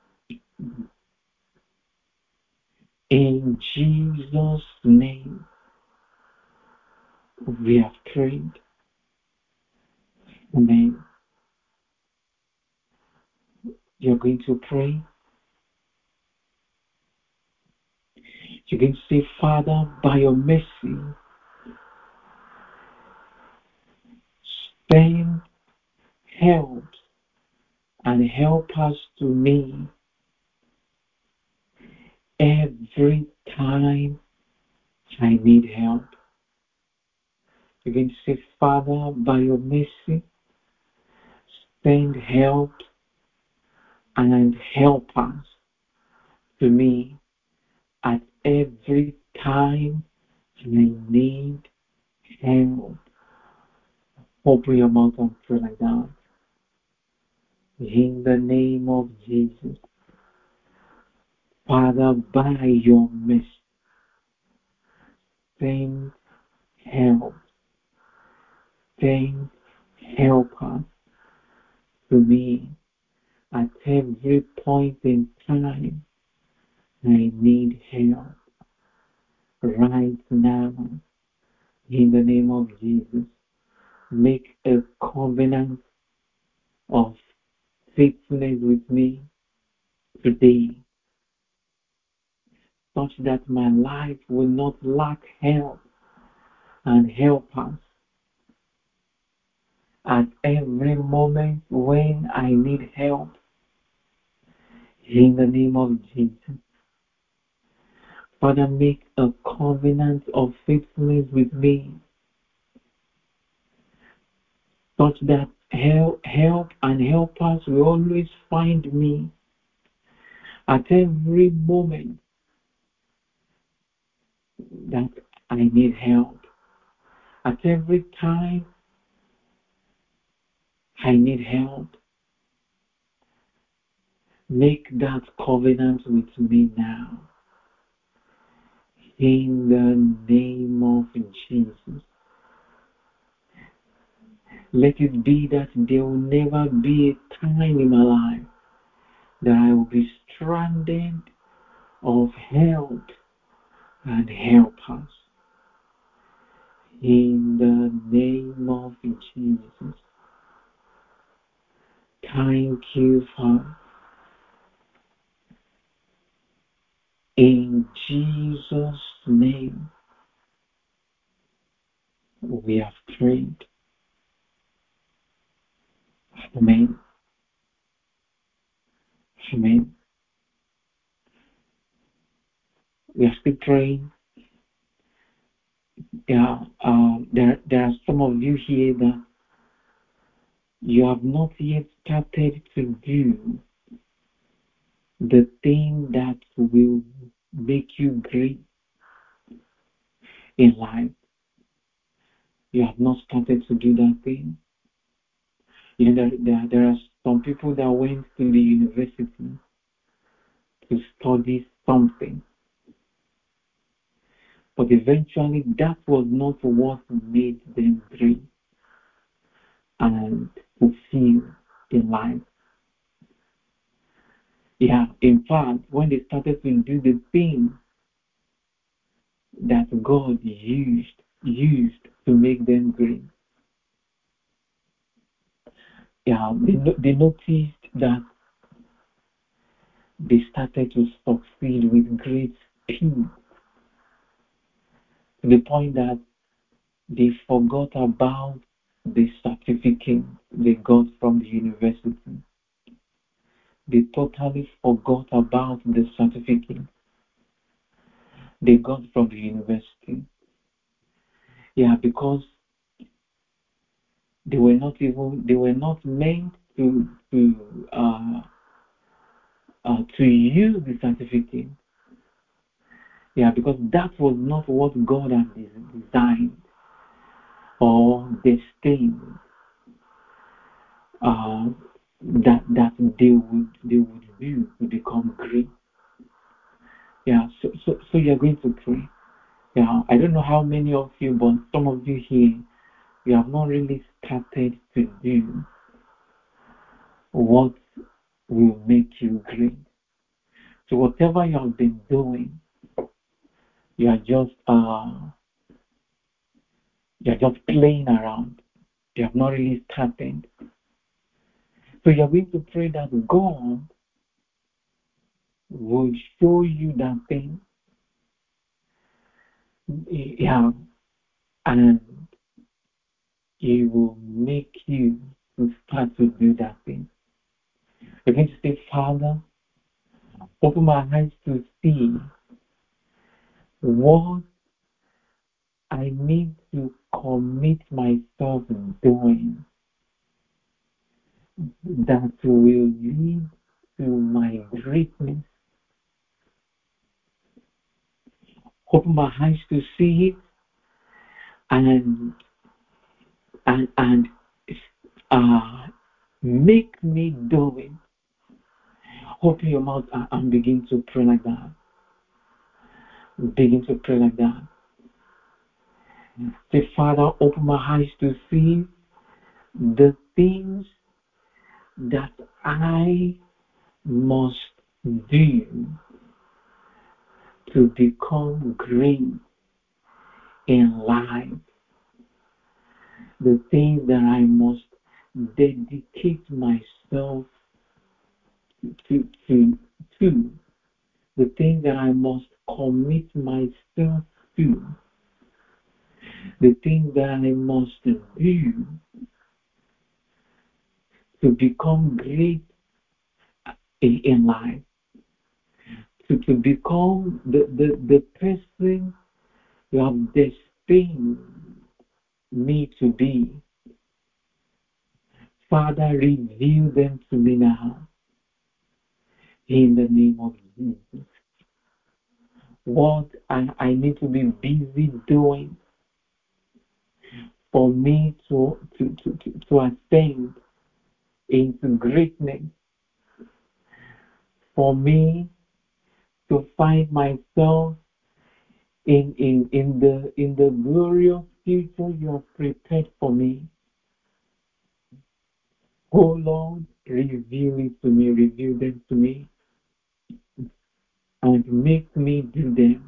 In Jesus' name, we have prayed. Amen. You're going to pray. You can say, Father, by your mercy, send help and help us to me every time I need help. You can say, Father, by your mercy, send help and help us to me at every time I need help. Open your mouth and pray like that. In the name of Jesus, Father, by your mercy, send help. Send help us to me at every point in time I need help. Right now, in the name of Jesus, make a covenant of faithfulness with me today, such that my life will not lack help and help us at every moment when I need help. In the name of Jesus, Father, make a covenant of faithfulness with me, such that help and helpers will always find me at every moment that I need help. At every time I need help, make that covenant with me now. In the name of Jesus. Let it be that there will never be a time in my life that I will be stranded of help and helpers. In the name of Jesus. Thank you, Father. In Jesus' name, we have prayed. Amen. Amen. We are still praying. Yeah, there are some of you here that you have not yet started to do the thing that will make you great in life. You have not started to do that thing. You know, there are some people that went to the university to study something, but eventually that was not what made them great and fulfilled in life. Yeah, in fact, when they started to do the thing that God used to make them great, yeah, they noticed that they started to succeed with great speed to the point that they forgot about the certificate they got from the university. They totally forgot about the certificate they got from the university. Yeah, because they were not meant to use the certificate. Yeah, because that was not what God had designed or destined that they would do to become great. Yeah, so you're going to pray. Yeah, I don't know how many of you, but some of you here, you have not really started to do what will make you great. So whatever you have been doing, you are just playing around. You have not really started. So you're going to pray that God will show you that thing. Yeah, and He will make you to start to do that thing. You're going to say, Father, open my eyes to see what I need to commit myself doing that will lead to my greatness. Open my eyes to see it and uh, make me do it. Open your mouth and begin to pray like that. Begin to pray like that. Say, Father, open my eyes to see the things that I must do to become great in life. The things that I must dedicate myself to. The things that I must commit myself to. The things that I must do to become great in life. To become the person you have destined me to be. Father, reveal them to me now. In the name of Jesus. What I need to be busy doing for me to ascend into greatness, for me to find myself in the glorious future you have prepared for me. Oh Lord, reveal it to me, reveal them to me, and make me do them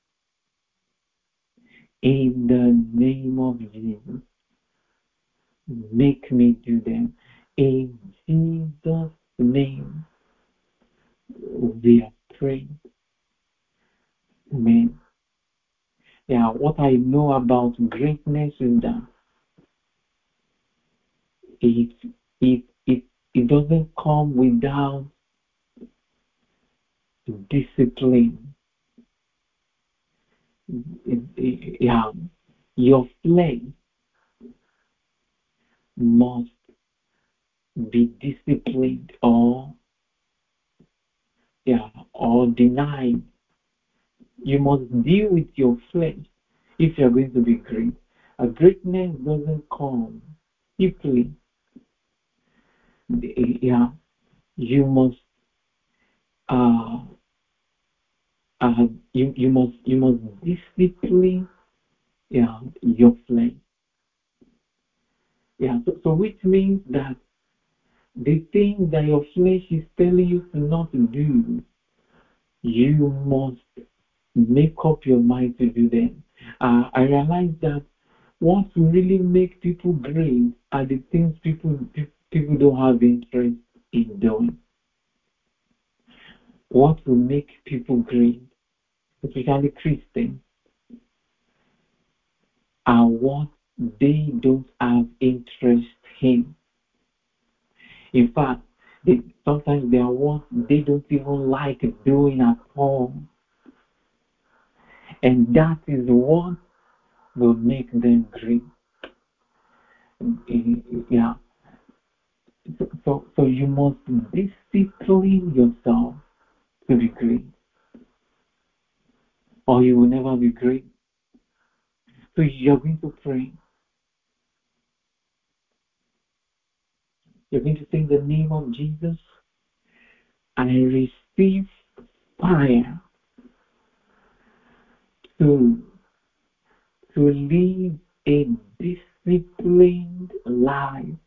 in the name of Jesus. Make me do them in Jesus' name. We are praying. Amen. Yeah, what I know about greatness is that it it it, it doesn't come without discipline. Yeah, your flesh must be disciplined or denied. You must deal with your flesh if you're going to be great. A greatness doesn't come cheaply. Yeah, you must uh, you must discipline your flesh. Yeah, so which means that the thing that your flesh is telling you to not do, you must make up your mind to do them. I realize that what really make people great are the things people don't have interest in doing. What will make people great, especially Christians, are what they don't have interest in. In fact, sometimes they are what they don't even like doing at all. And that is what will make them great. Yeah. So you must discipline yourself to be great, or you will never be great. So you're going to pray. You're going to say in the name of Jesus, I receive fire to live a disciplined life.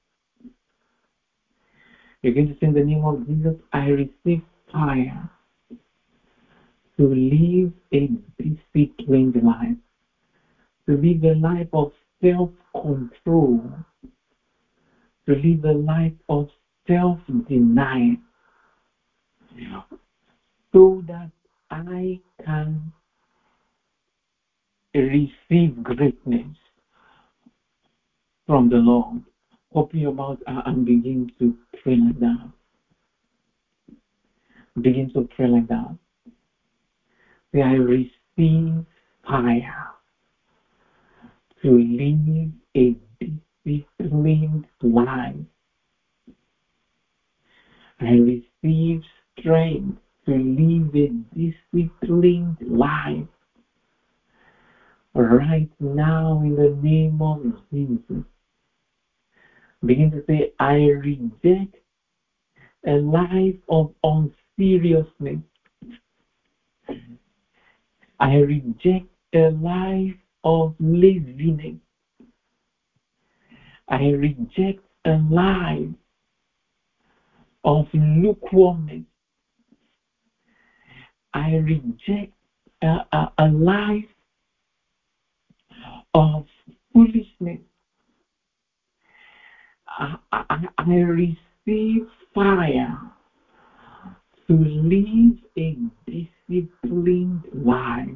You're going to say in the name of Jesus, I receive fire to live a disciplined life, to live a life of self-control, to live a life of self-denial, so that I can receive greatness from the Lord. Open your mouth and begin to pray like that. Begin to pray like that. Say, I receive fire to live a disciplined life. I receive strength to live a disciplined life. Right now, in the name of Jesus, begin to say, I reject a life of unseriousness. I reject a life of laziness. I reject a life of lukewarmness. I reject a life of foolishness. I receive fire to live a disciplined life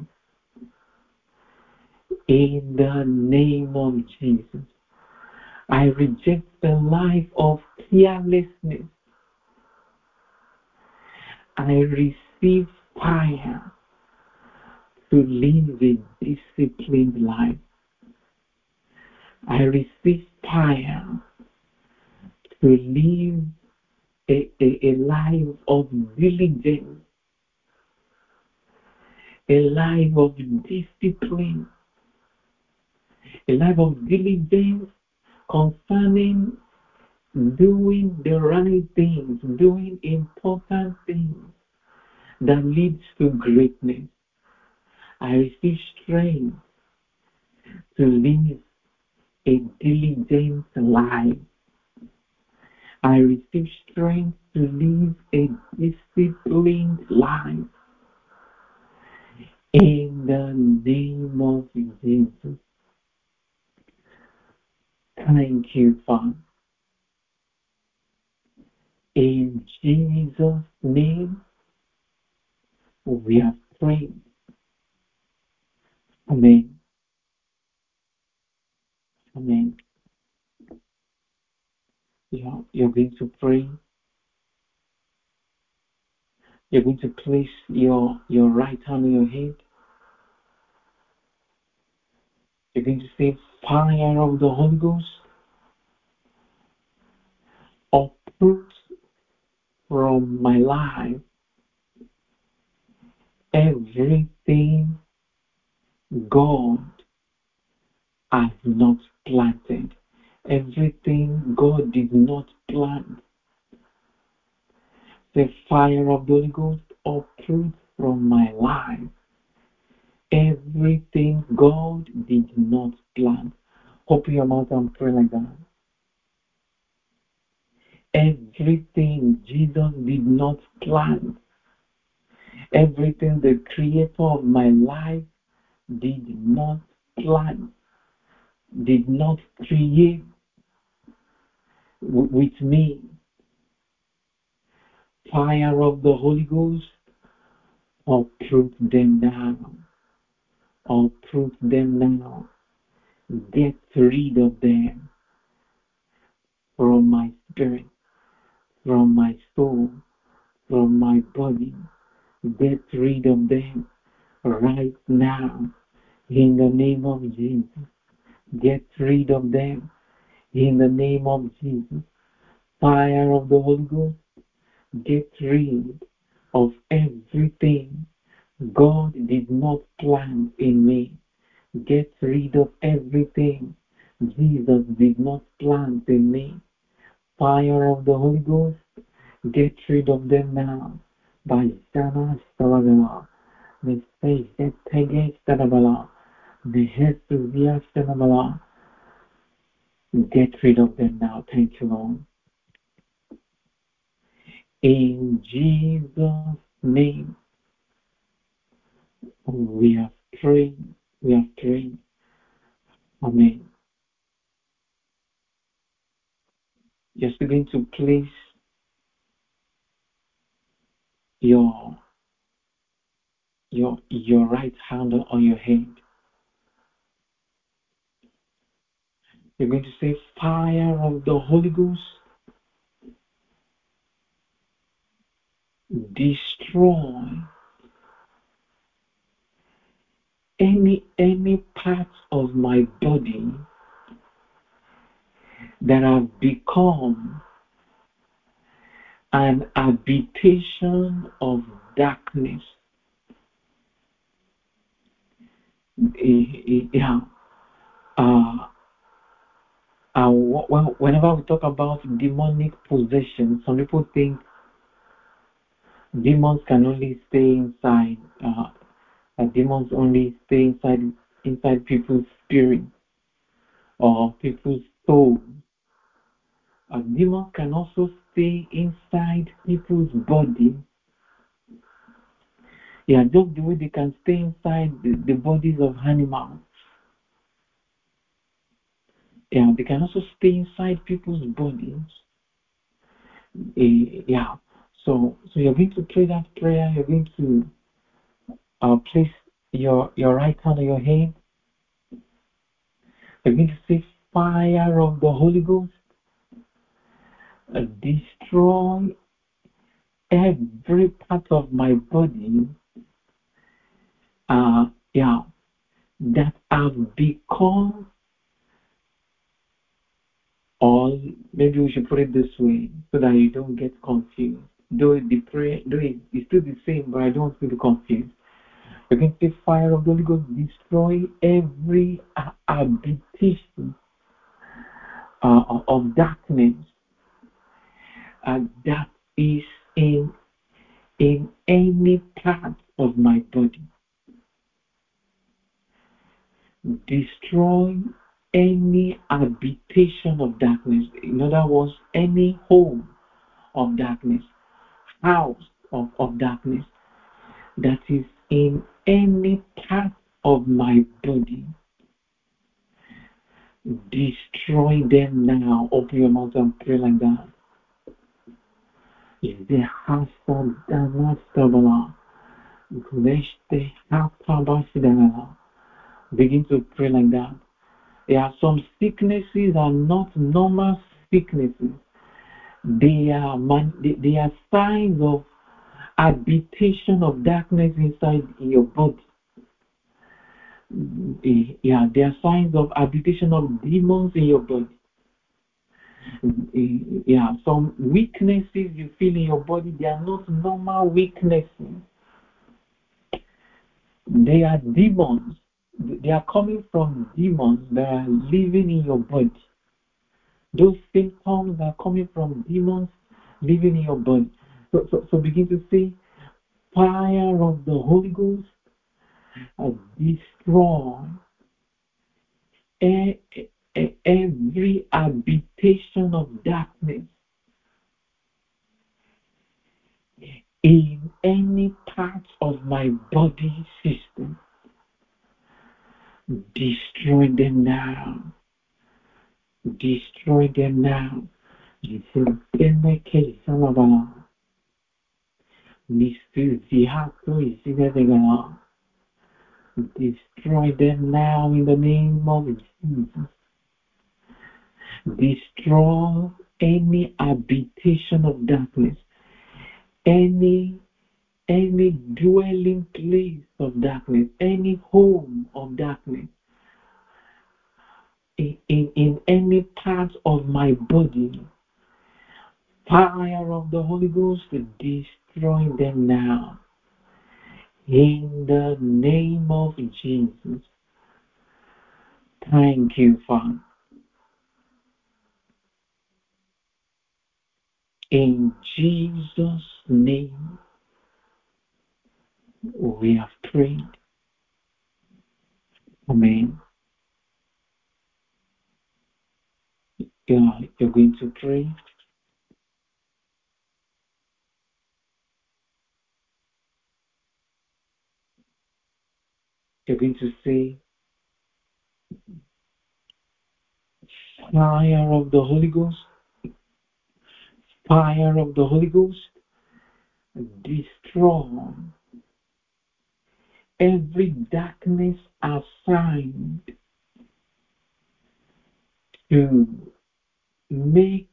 in the name of Jesus. I reject a life of carelessness. I receive fire to live a disciplined life. I receive fire to live a life of diligence, a life of discipline, a life of diligence concerning doing the right things, doing important things that leads to greatness. I receive strength to live a diligent life. I receive strength to live a disciplined life. In the name of Jesus. Thank you, Father. In Jesus' name, we have prayed. Amen. Amen. You're going to pray. You're going to place your right hand on your head. You're going to say, fire of the Holy Ghost, uproot from my life everything God has not planted. Everything God did not plant. The fire of the Holy Ghost uproot from my life everything God did not plant. Open your mouth and pray like that. Everything Jesus did not plant, everything the Creator of my life did not plant, did not create with me. Fire of the Holy Ghost, uproot them now. Uproot them now. Get rid of them from my spirit, from my soul, from my body. Get rid of them right now in the name of Jesus. Get rid of them in the name of Jesus. Fire of the Holy Ghost, get rid of everything God did not plant in me. Get rid of everything Jesus did not plant in me. Fire of the Holy Ghost, get rid of them now. By Shana Stalagala, the space that Tege Stalabala, the head to Via Stalabala. Get rid of them now. Thank you, Lord. In Jesus' name, we have prayed. We have prayed. Amen. You're still going to place your right hand on your head. You're going to say, fire of the Holy Ghost, destroy any part of my body that have become an habitation of darkness. Yeah. Whenever we talk about demonic possession, some people think demons can only stay inside. Demons only stay inside people's spirit or people's soul. Demons can also stay inside people's body. Yeah, just the way they can stay inside the bodies of animals. Yeah, they can also stay inside people's bodies. Yeah. So you're going to pray that prayer. You're going to place your right hand on your head. You're going to say, fire of the Holy Ghost, destroy every part of my body. That have become, or maybe we should put it this way so that you don't get confused. Though it's still the same, but I don't want you to be confused. You can say, fire of the Holy Ghost, destroy every habitation of darkness that is in any part of my body. Destroy any habitation of darkness. In other words, any home of darkness, house of darkness that is in any part of my body. Destroy them now. Open your mouth and pray like that. Is the house of Damastabala? Begin to pray like that. There are some sicknesses are not normal sicknesses. They are signs of habitation of darkness inside your body. Yeah, they are signs of habitation of demons in your body. Yeah, some weaknesses you feel in your body, they are not normal weaknesses. They are demons. They are coming from demons that are living in your body. Those symptoms are coming from demons living in your body. So begin to say, fire of the Holy Ghost, destroy every habitation of darkness in any part of my body system. Destroy them now. Destroy them now. Destroy them now in the name of Jesus. Destroy any habitation of darkness, any dwelling place of darkness, any home of darkness in any part of my body. Fire of the Holy Ghost, destroy them now. In the name of Jesus. Thank you, Father. In Jesus' name, we have prayed. Amen. You're going to pray. You're going to say, fire of the Holy Ghost, fire of the Holy Ghost, destroy every darkness assigned to make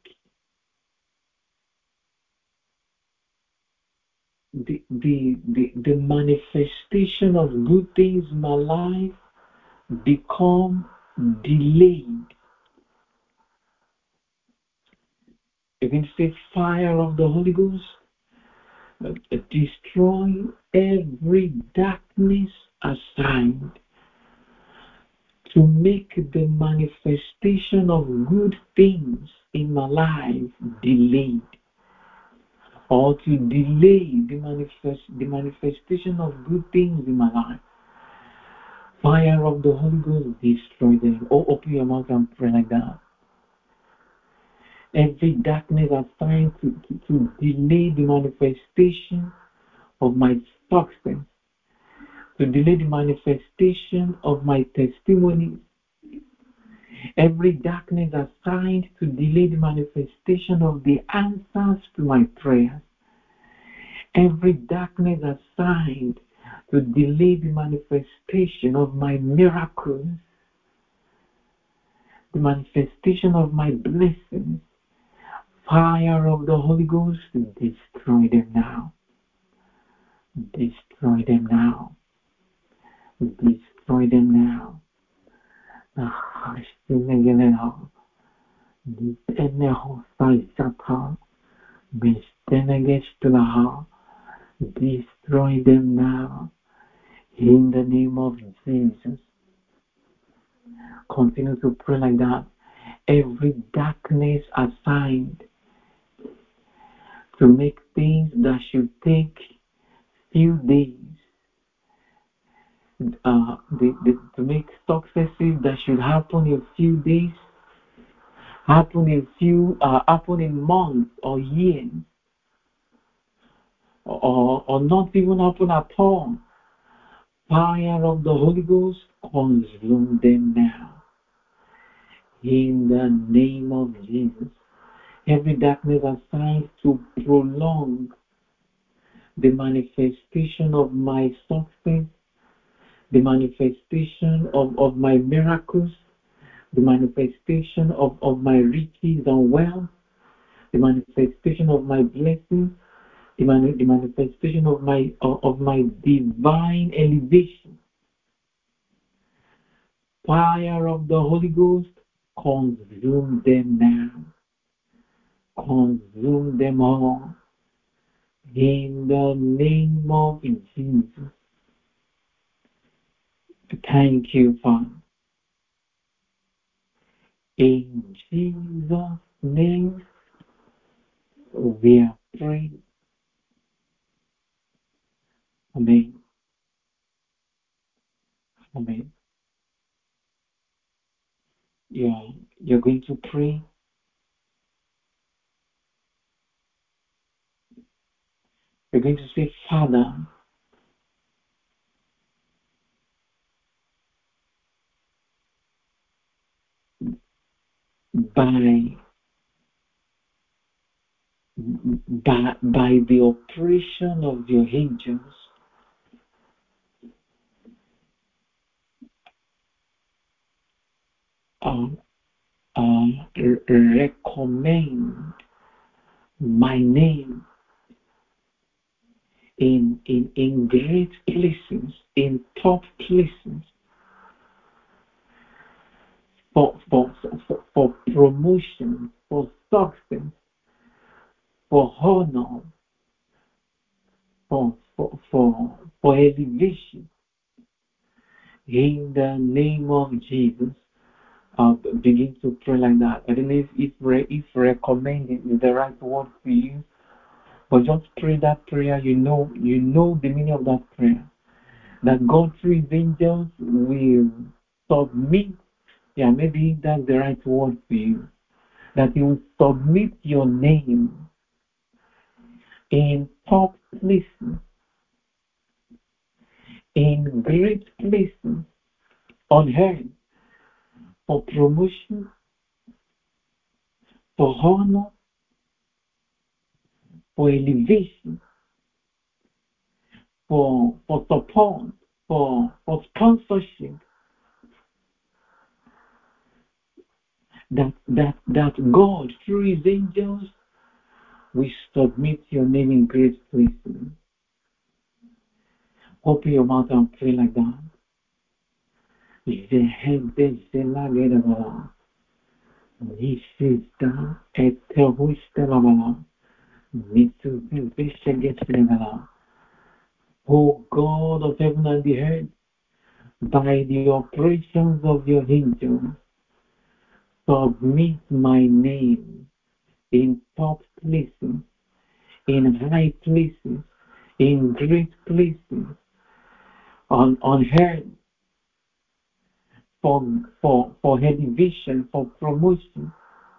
the manifestation of good things in my life become delayed. You can say, fire of the Holy Ghost, destroy every darkness assigned to make the manifestation of good things in my life delayed, or to delay the manifestation of good things in my life. Fire of the Holy Ghost, destroy them. Oh, open your mouth and pray like that. Every darkness assigned to delay the manifestation of my success, to delay the manifestation of my testimony. Every darkness assigned to delay the manifestation of the answers to my prayers. Every darkness assigned to delay the manifestation of my miracles, the manifestation of my blessings. Fire of the Holy Ghost, destroy them now. Destroy them now. Destroy them now. Destroy them now. In the name of Jesus. Continue to pray like that. Every darkness assigned to make things that should take few days to make successes that should happen in a few days, happen in months or years, or not even happen at all. Fire of the Holy Ghost, consume them now. In the name of Jesus. Every darkness assigned to prolong the manifestation of my success, the manifestation of my miracles, the manifestation of my riches and wealth, the manifestation of my blessings, the manifestation of my divine elevation. Fire of the Holy Ghost, consume them now. Consume them all. In the name of Jesus. Thank you, Father. In Jesus' name, we are praying. Amen. Amen. Yeah, you're going to pray. You're going to say, Father, by the operation of your angels, uh, recommend my name in great places, in top places, for promotion, for success, for honor, for elevation. In the name of Jesus, begin to pray like that. I don't know if recommending is the right word for you, but just pray that prayer. You know the meaning of that prayer. That God through His angels will submit. Yeah, maybe that's the right word for you. That He will submit your name in top places, in great places on earth, for promotion, for honor, for elevation, for support, for sponsorship. That God through His angels will submit your name in great places. Open your mouth and pray like that. O God of heaven and the earth, by the operations of your angels, submit my name in top places, in high places, in great places, on earth, for elevation, for promotion,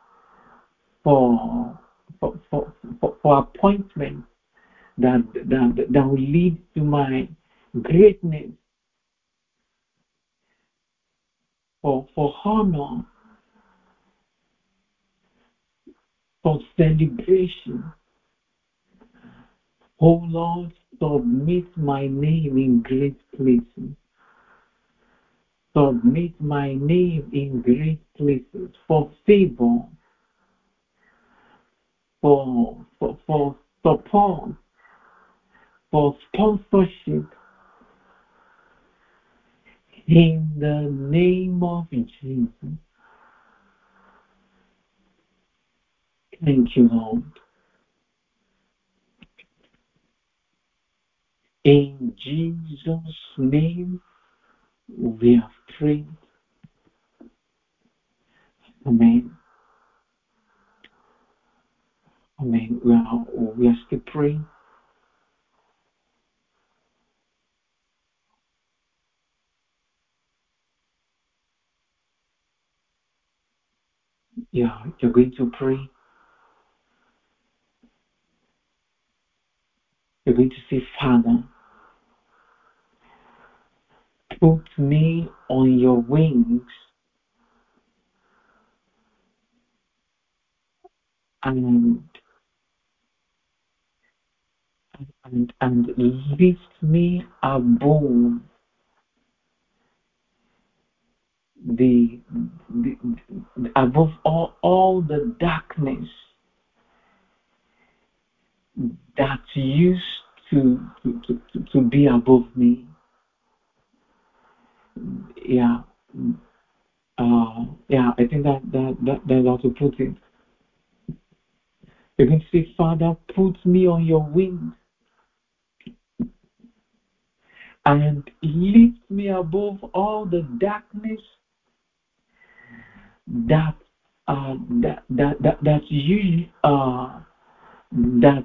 for appointment that will lead to my greatness, for honor, for celebration. Oh Lord, submit my name in great places. Submit my name in great places for favor, for support, for sponsorship. In the name of Jesus. Thank you, Lord. In Jesus' name, we have prayed. Amen. Amen. We are still praying. Yeah, you're going to pray. You're going to say, Father, put me on your wings and and lift me above the, the above all the darkness that used to be above me. Yeah. Yeah, I think that's how to put it. You can say, Father, put me on your wings and lift me above all the darkness that you that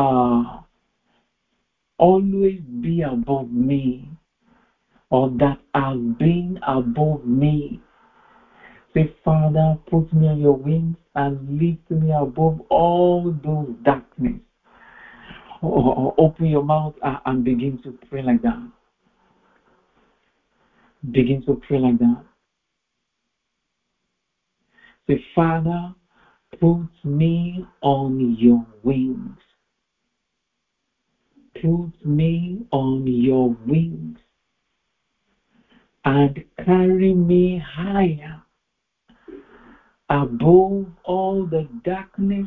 always be above me, or that has been above me. Say, Father, put me on your wings and lift me above all those darkness. Or open your mouth and begin to pray like that. Begin to pray like that. Say, Father, put me on your wings. Put me on your wings and carry me higher above all the darkness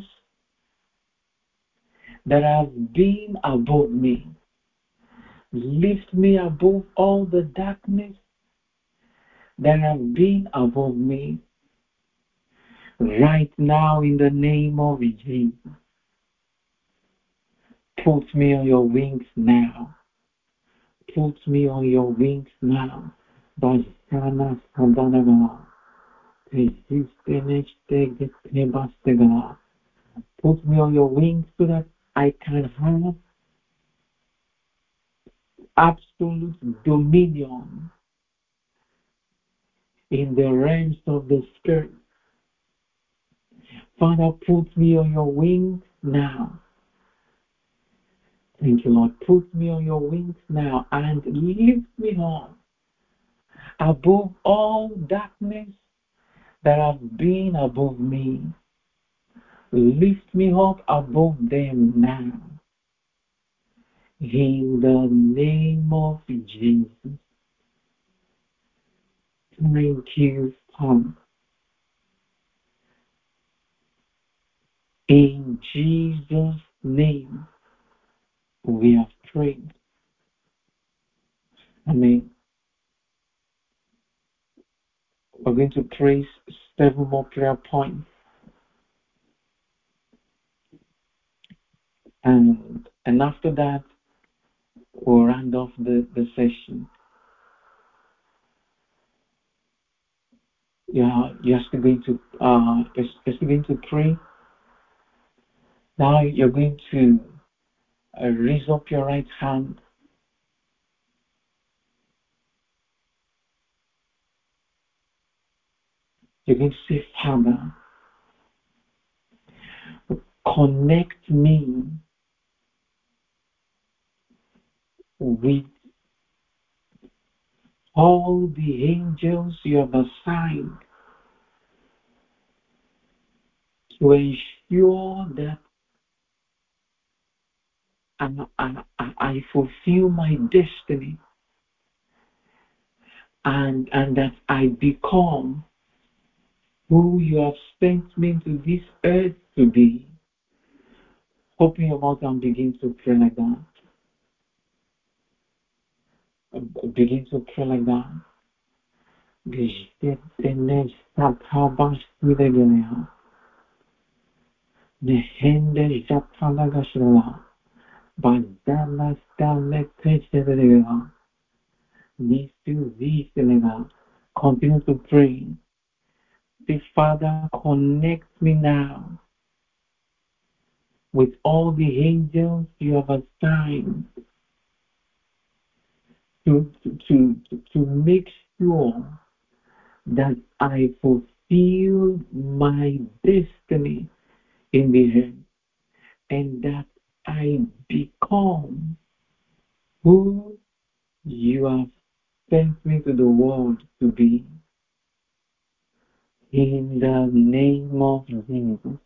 that has been above me. Lift me above all the darkness that has been above me. Right now, in the name of Jesus, put me on your wings now. Put me on your wings now. Bashana Sadanaga. Put me on your wings so that I can have absolute dominion in the realms of the Spirit. Father, put me on your wings now. Thank you, Lord. Put me on your wings now and lift me up above all darkness that have been above me. Lift me up above them now. In the name of Jesus. Thank you, Father. In Jesus' name, we have prayed. Amen. We're going to pray 7 more prayer points. And after that, we'll round off the session. You're still going to pray. Now you're going to raise up your right hand. You're going to say, Father, connect me with all the angels you have assigned to ensure that I fulfill my destiny and that I become who you have sent me to this earth to be. Open your mouth and begin to pray like that. Begin to pray like that. Continue to pray. Say, Father, connect me now with all the angels you have assigned to make sure that I fulfill fulfill my destiny in the earth, and that I become who you have sent me to the world to be. In the name of Jesus.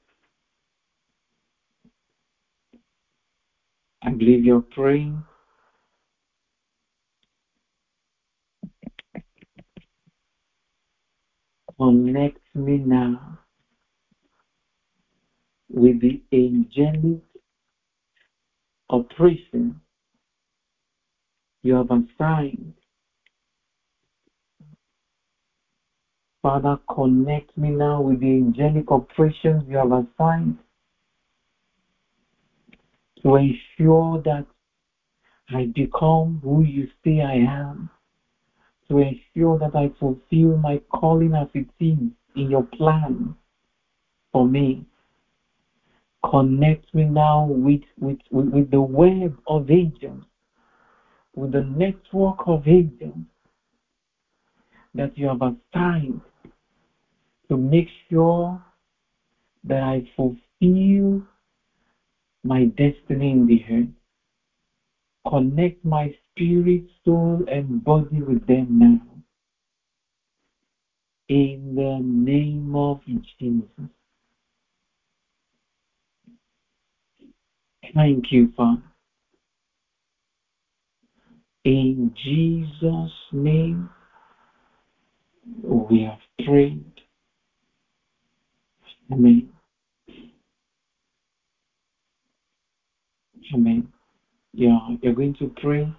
I believe you're praying. Connect me now with the angelic operation you have assigned. Father, connect me now with the angelic operations you have assigned to ensure that I become who you say I am, to ensure that I fulfill my calling as it is in your plan for me. Connect me now with the web of angels, with the network of angels that you have assigned to make sure that I fulfill my destiny in the earth. Connect my spirit, soul, and body with them now. In the name of Jesus. Thank you, Father. In Jesus' name, we have prayed. Amen. Amen. Yeah, you're going to pray.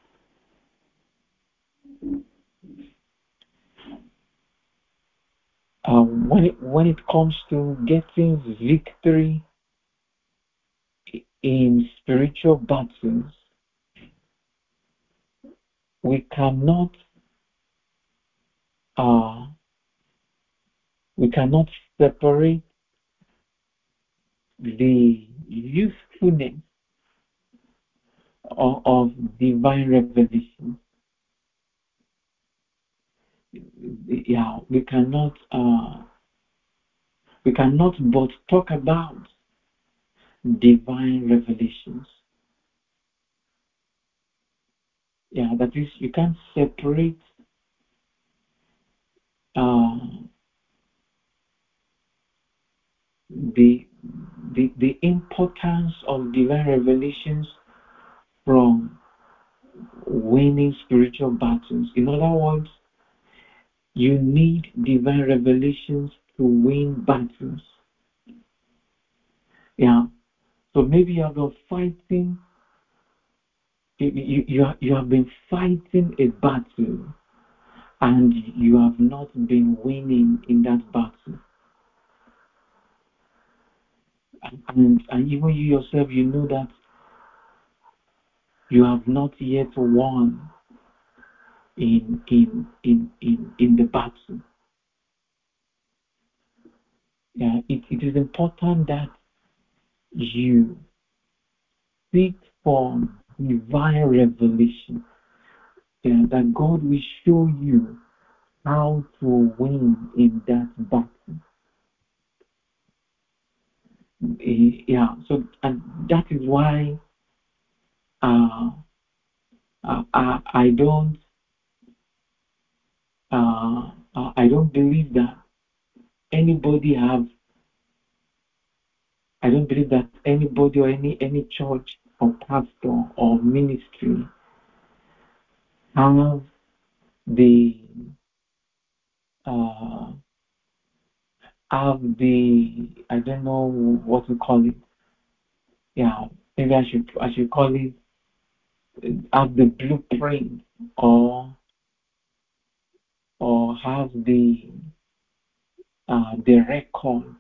When it comes to getting victory in spiritual battles, we cannot uh, separate the usefulness of divine revelation. Yeah, we cannot but talk about divine revelations. Yeah, that is, you can't separate uh, the importance of divine revelations from winning spiritual battles. In other words, you need divine revelations to win battles. Yeah. So maybe you have been fighting. You have been fighting a battle, and you have not been winning in that battle. And even you yourself, you know that you have not yet won in the battle. Yeah, it is important that you seek for divine revelation. Yeah, that God will show you how to win in that battle. Yeah, so and that is why uh, I don't I don't believe that anybody have I don't believe that anybody or any church or pastor or ministry have the uh, I don't know what to call it. Yeah, maybe I should call it have the blueprint or have the record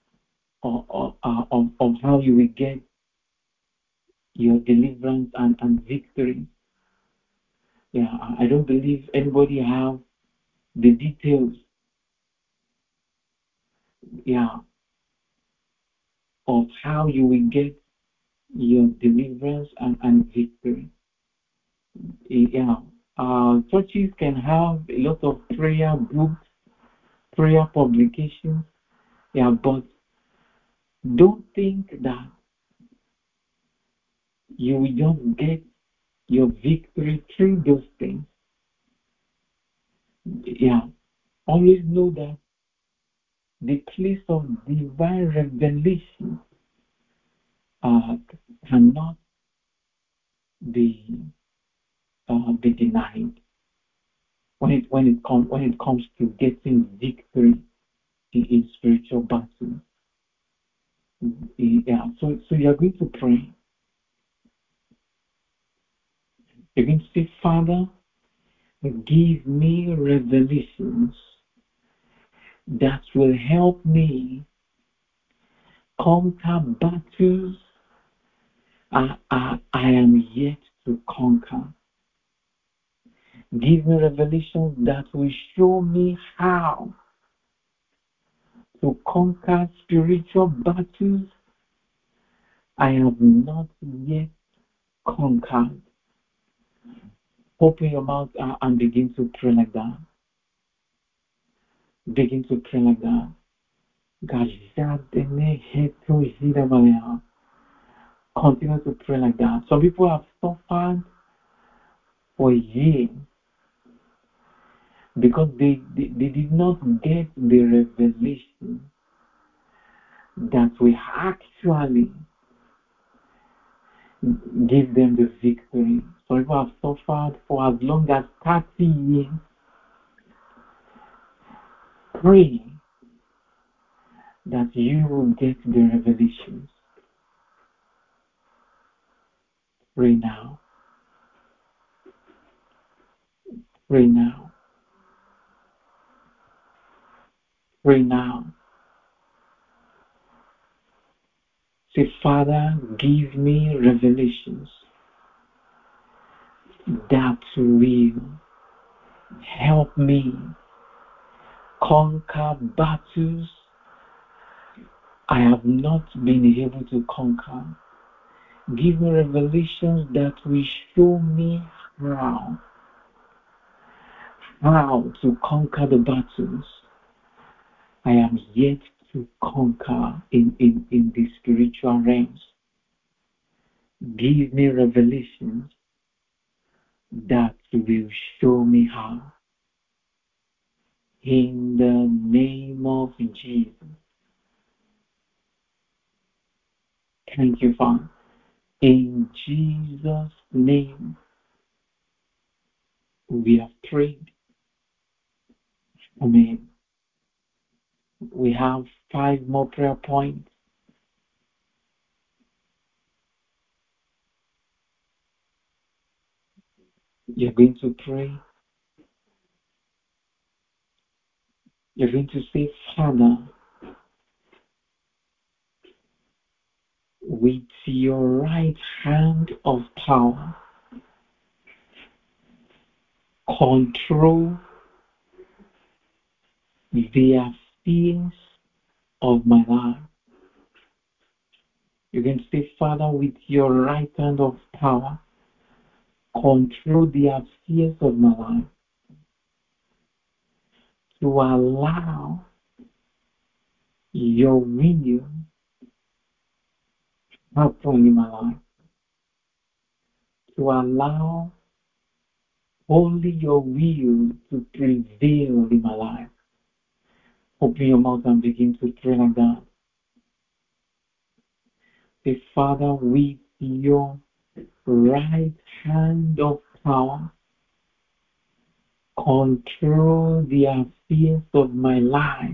of how you will get your deliverance and victory. Yeah, I don't believe anybody have the details. Yeah, of how you will get your deliverance and victory. Yeah, churches can have a lot of prayer groups prayer publications. Yeah, but don't think that you will just get your victory through those things. Yeah, always know that the place of divine revelation uh, cannot be be denied when it comes to getting victory in spiritual battles. Yeah, so you're going to pray. You're going to say, Father, give me revelations that will help me conquer battles I am yet to conquer. Give me revelations that will show me how to conquer spiritual battles I have not yet conquered. Open your mouth and begin to pray like that. Begin to pray like that. Continue to pray like that. Some people have suffered for years because they did not get the revelation that will actually give them the victory. Some people have suffered for as long as 30 years. Pray that you will get the revelations. Pray now. Pray now. Pray now. Say, Father, give me revelations that will help me conquer battles I have not been able to conquer. Give me revelations that will show me how to conquer the battles I am yet to conquer in the spiritual realms. Give me revelations that will show me how. In the name of Jesus. Thank you, Father. In Jesus' name, we have prayed. Amen. We have 5 more prayer points. You're going to pray. You're going to say, Father, with your right hand of power, control the affairs of my life. You can say, Father, with your right hand of power, control the affairs of my life to allow your will happen in my life, to allow only your will to prevail in my life. Open your mouth and begin to pray like that. Say, Father, with your right hand of power, control the affairs of my life,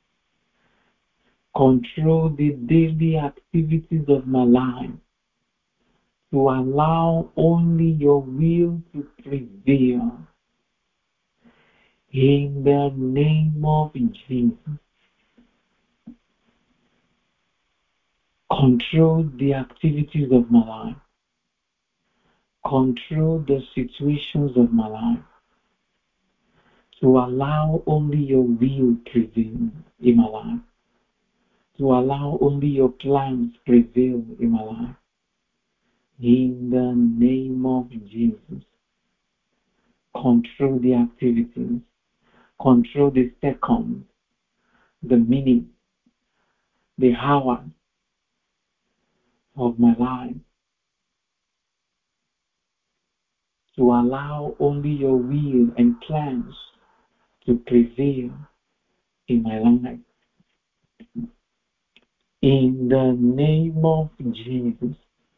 control the daily activities of my life, to allow only your will to prevail. In the name of Jesus, control the activities of my life, control the situations of my life, to allow only your will prevail in my life, to allow only your plans prevail in my life. In the name of Jesus, control the activities, control the seconds, the minute, the hour of my life to allow only your will and plans to prevail in my life. In the name of Jesus,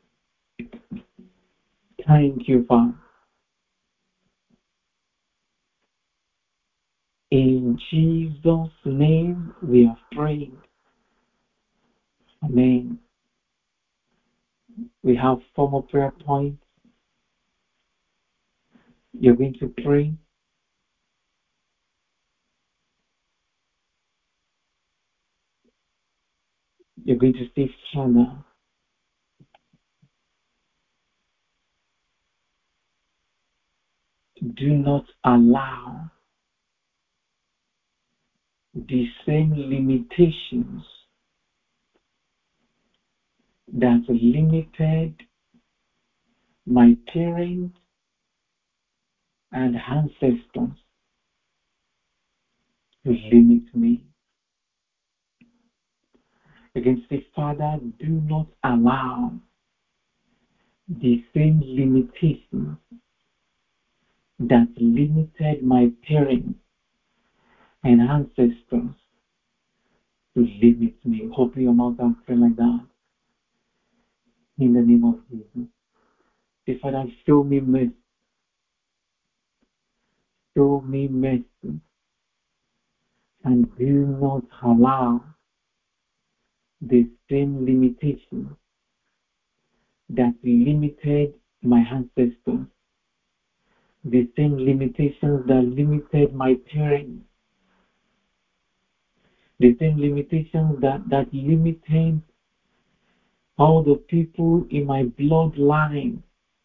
thank you, Father. In Jesus' name we have prayed. Amen. We have 4 more prayer points. You're going to pray. You're going to say, Father, do not allow the same limitations that limited my parents and ancestors to limit me. You can say, Father, do not allow the same limitations that limited my parents and ancestors to limit me. Open your mouth and pray like that. In the name of Jesus. Say, Father, show me mercy. Show me mercy. And do not allow the same limitations that limited my ancestors, the same limitations that limited my parents, the same limitations that limited all the people in my bloodline.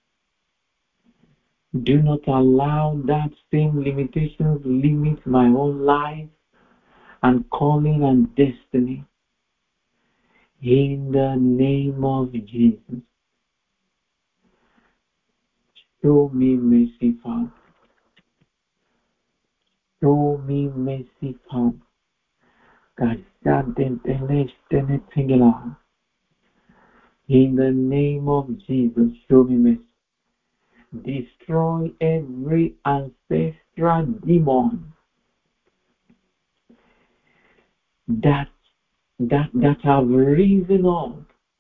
Do not allow that same limitations limit my own life and calling and destiny. In the name of Jesus, show me mercy, Father. Show me mercy, Father. God, in the name of Jesus, show me mercy. Destroy every ancestral demon that have risen up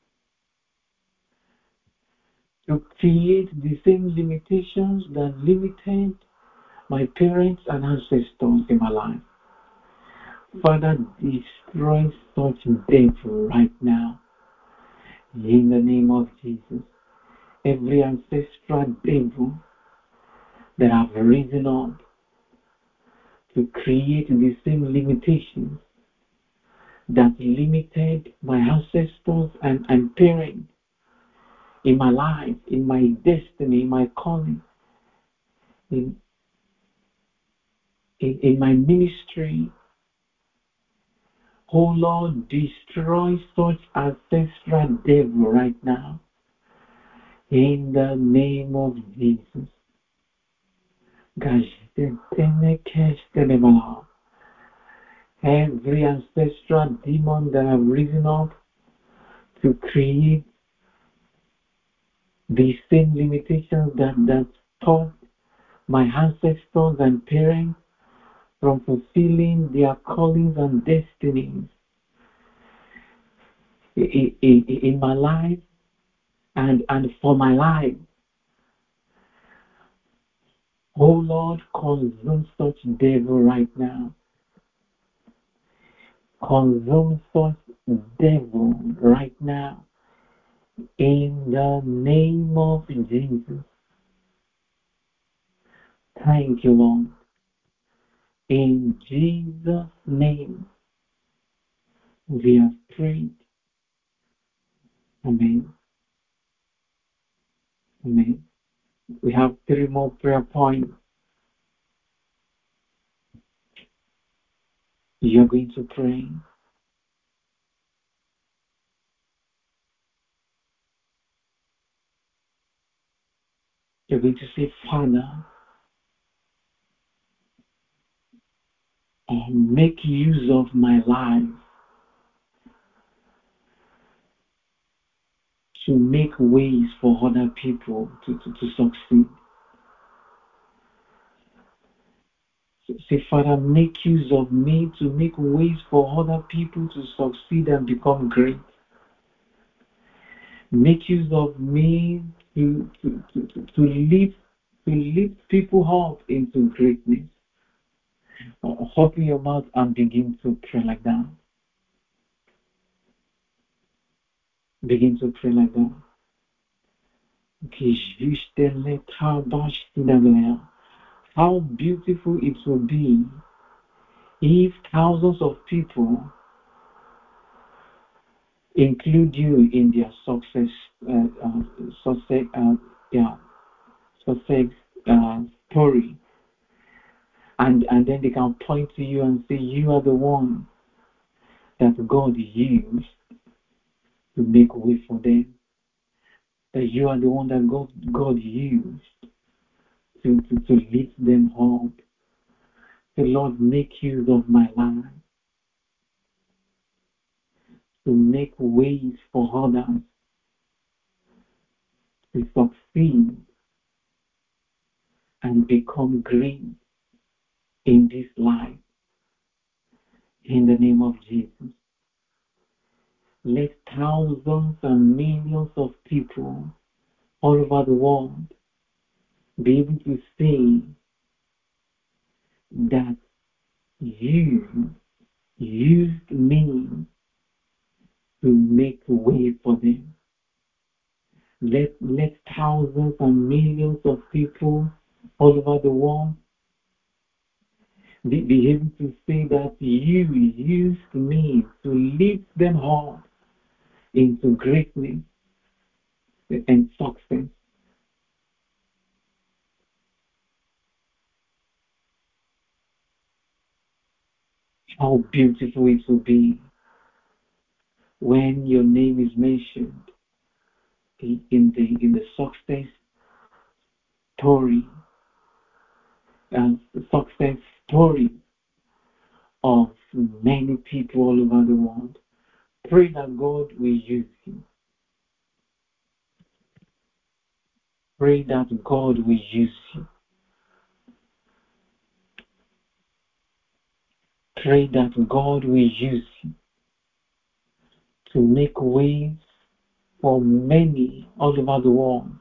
to create the same limitations that limited my parents and ancestors in my life. Father, destroy such devil right now. In the name of Jesus. Every ancestral devil that have risen up to create the same limitations that limited my ancestors and parents in my life, in my destiny, in my calling, in my ministry. Oh Lord, destroy such ancestral devil right now. In the name of Jesus. Every ancestral demon that have risen up to create the same limitations that stopped my ancestors and parents from fulfilling their callings and destinies in my life and for my life. Oh Lord, consume such devil right now. Consume such devil right now. In the name of Jesus. Thank you, Lord. In Jesus' name, we have prayed. Amen. Amen. We have 3 more prayer points. You're going to pray. You're going to say, Father, make use of my life to make ways for other people to succeed. Say, Father, make use of me to make ways for other people to succeed and become great. Make use of me to lift people up into greatness. Open your mouth and begin to pray like that. Begin to pray like that. How beautiful it will be if thousands of people include you in their success, success, success story, and then they can point to you and say, "You are the one that God used to make way for them. That you are the one that God used to lift them up. The Lord, make use of my life to make ways for others to succeed and become great in this life. In the name of Jesus, let thousands and millions of people all over the world be able to say that you used me to make way for them. Let thousands and millions of people all over the world be able to say that you used me to lift them up into greatness and success. How beautiful it will be when your name is mentioned in the success story and the success story of many people all over the world. Pray that God will use you. Pray that God will use you. Pray that God will use you to make ways for many all over the world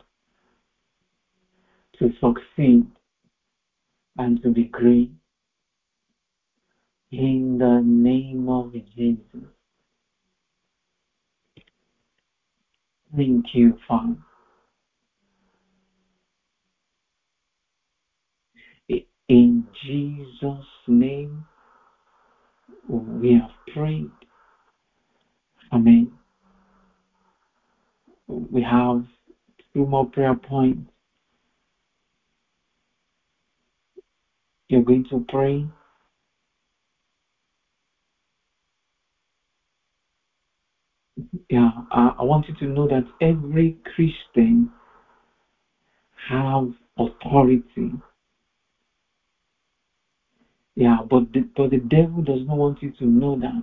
to succeed and to be great. In the name of Jesus. Thank you, Father. In Jesus' name, we have prayed. Amen. We have two more prayer points. You're going to pray. Yeah, I want you to know that every Christian have authority. Yeah, but the devil does not want you to know that.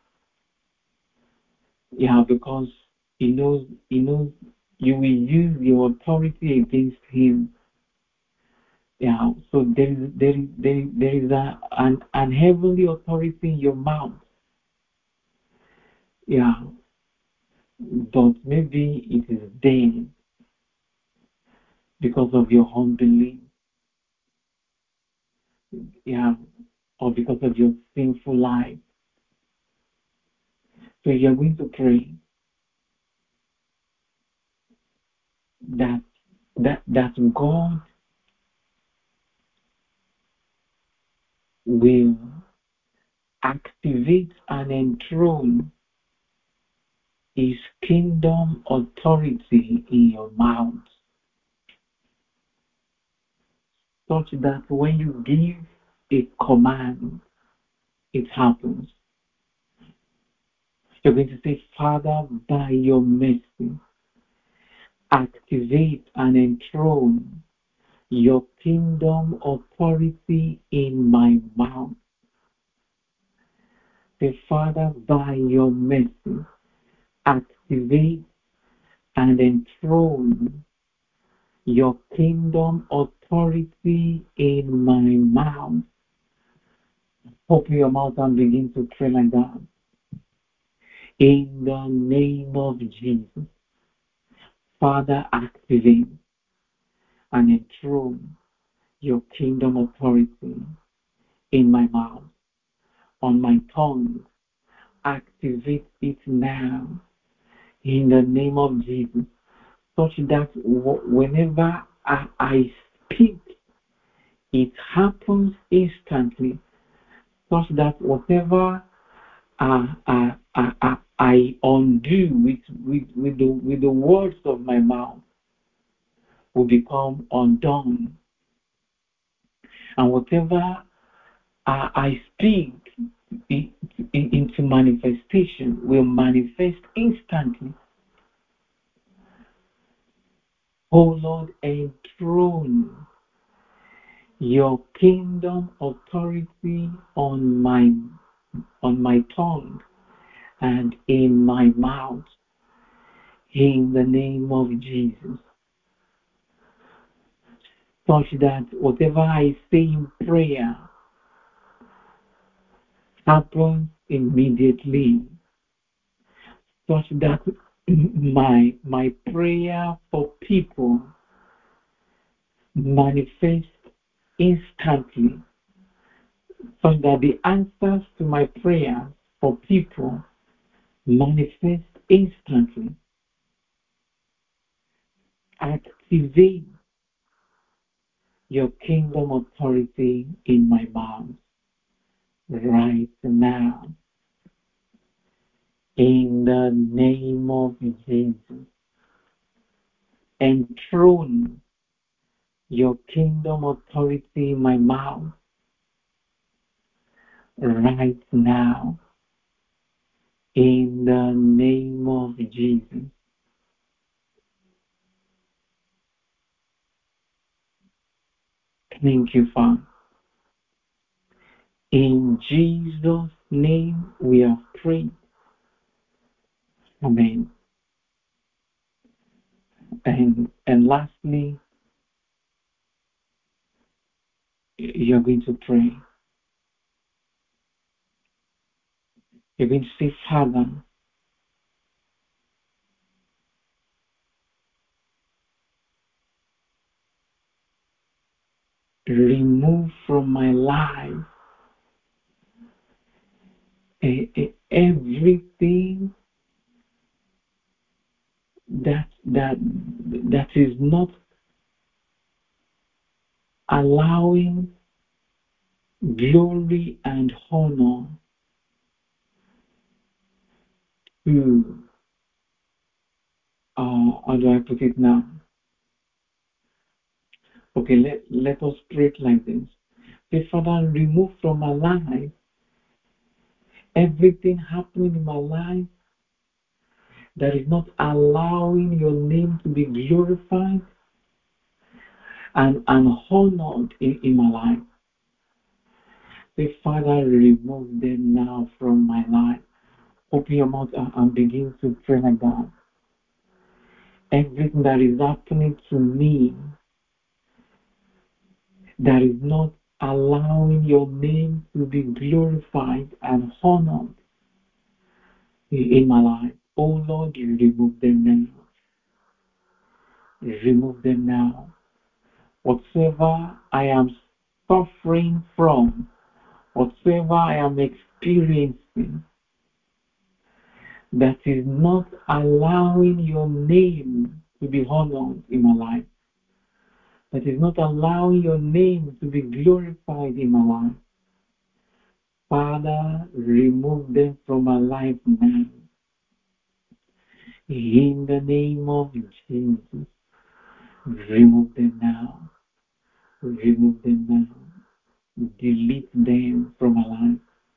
Yeah, because he knows you will use your authority against him. Yeah, so there is an heavenly authority in your mouth. Yeah, but maybe it is dead because of your unbelief. Yeah, or because of your sinful life. So you're going to pray that God will activate and enthrone his kingdom authority in your mouth, such that when you give a command, it happens. You're going to say, Father, by your mercy, activate and enthrone your kingdom authority in my mouth. Say, Father, by your mercy, activate and enthrone your kingdom authority in my mouth. Open your mouth and begin to pray like that. In the name of Jesus, Father, activate and enthrone your kingdom authority in my mouth, on my tongue. Activate it now in the name of Jesus, such that whenever I speak, it happens instantly, such that whatever I undo with the words of my mouth will become undone. And whatever I speak into manifestation will manifest instantly. Oh Lord, enthrone your kingdom authority on my tongue and in my mouth, in the name of Jesus, such that whatever I say in prayer happens immediately, such that my prayer for people manifest instantly, such that the answers to my prayer for people manifest instantly. Activate your kingdom authority in my mouth right now, in the name of Jesus. Enthrone your kingdom authority in my mouth right now, in the name of Jesus. Thank you, Father. In Jesus' name we have prayed. Amen. And lastly, you're going to pray. You're going to say, Father, remove from my life everything that is not allowing glory and honor to how do I put it now? Okay, let us pray it like this. Say, Father, remove from my life everything happening in my life that is not allowing your name to be glorified and honored in my life. Say, Father, remove them now from my life. Open your mouth and begin to pray like that. Everything that is happening to me that is not allowing your name to be glorified and honored in my life. Oh Lord, you remove them now. Remove them now. Whatsoever I am suffering from, whatsoever I am experiencing, that is not allowing your name to be honored in my life, that is not allowing your name to be glorified in my life. Father, remove them from my life now. In the name of Jesus, remove them now. Remove them now. Delete them from my life.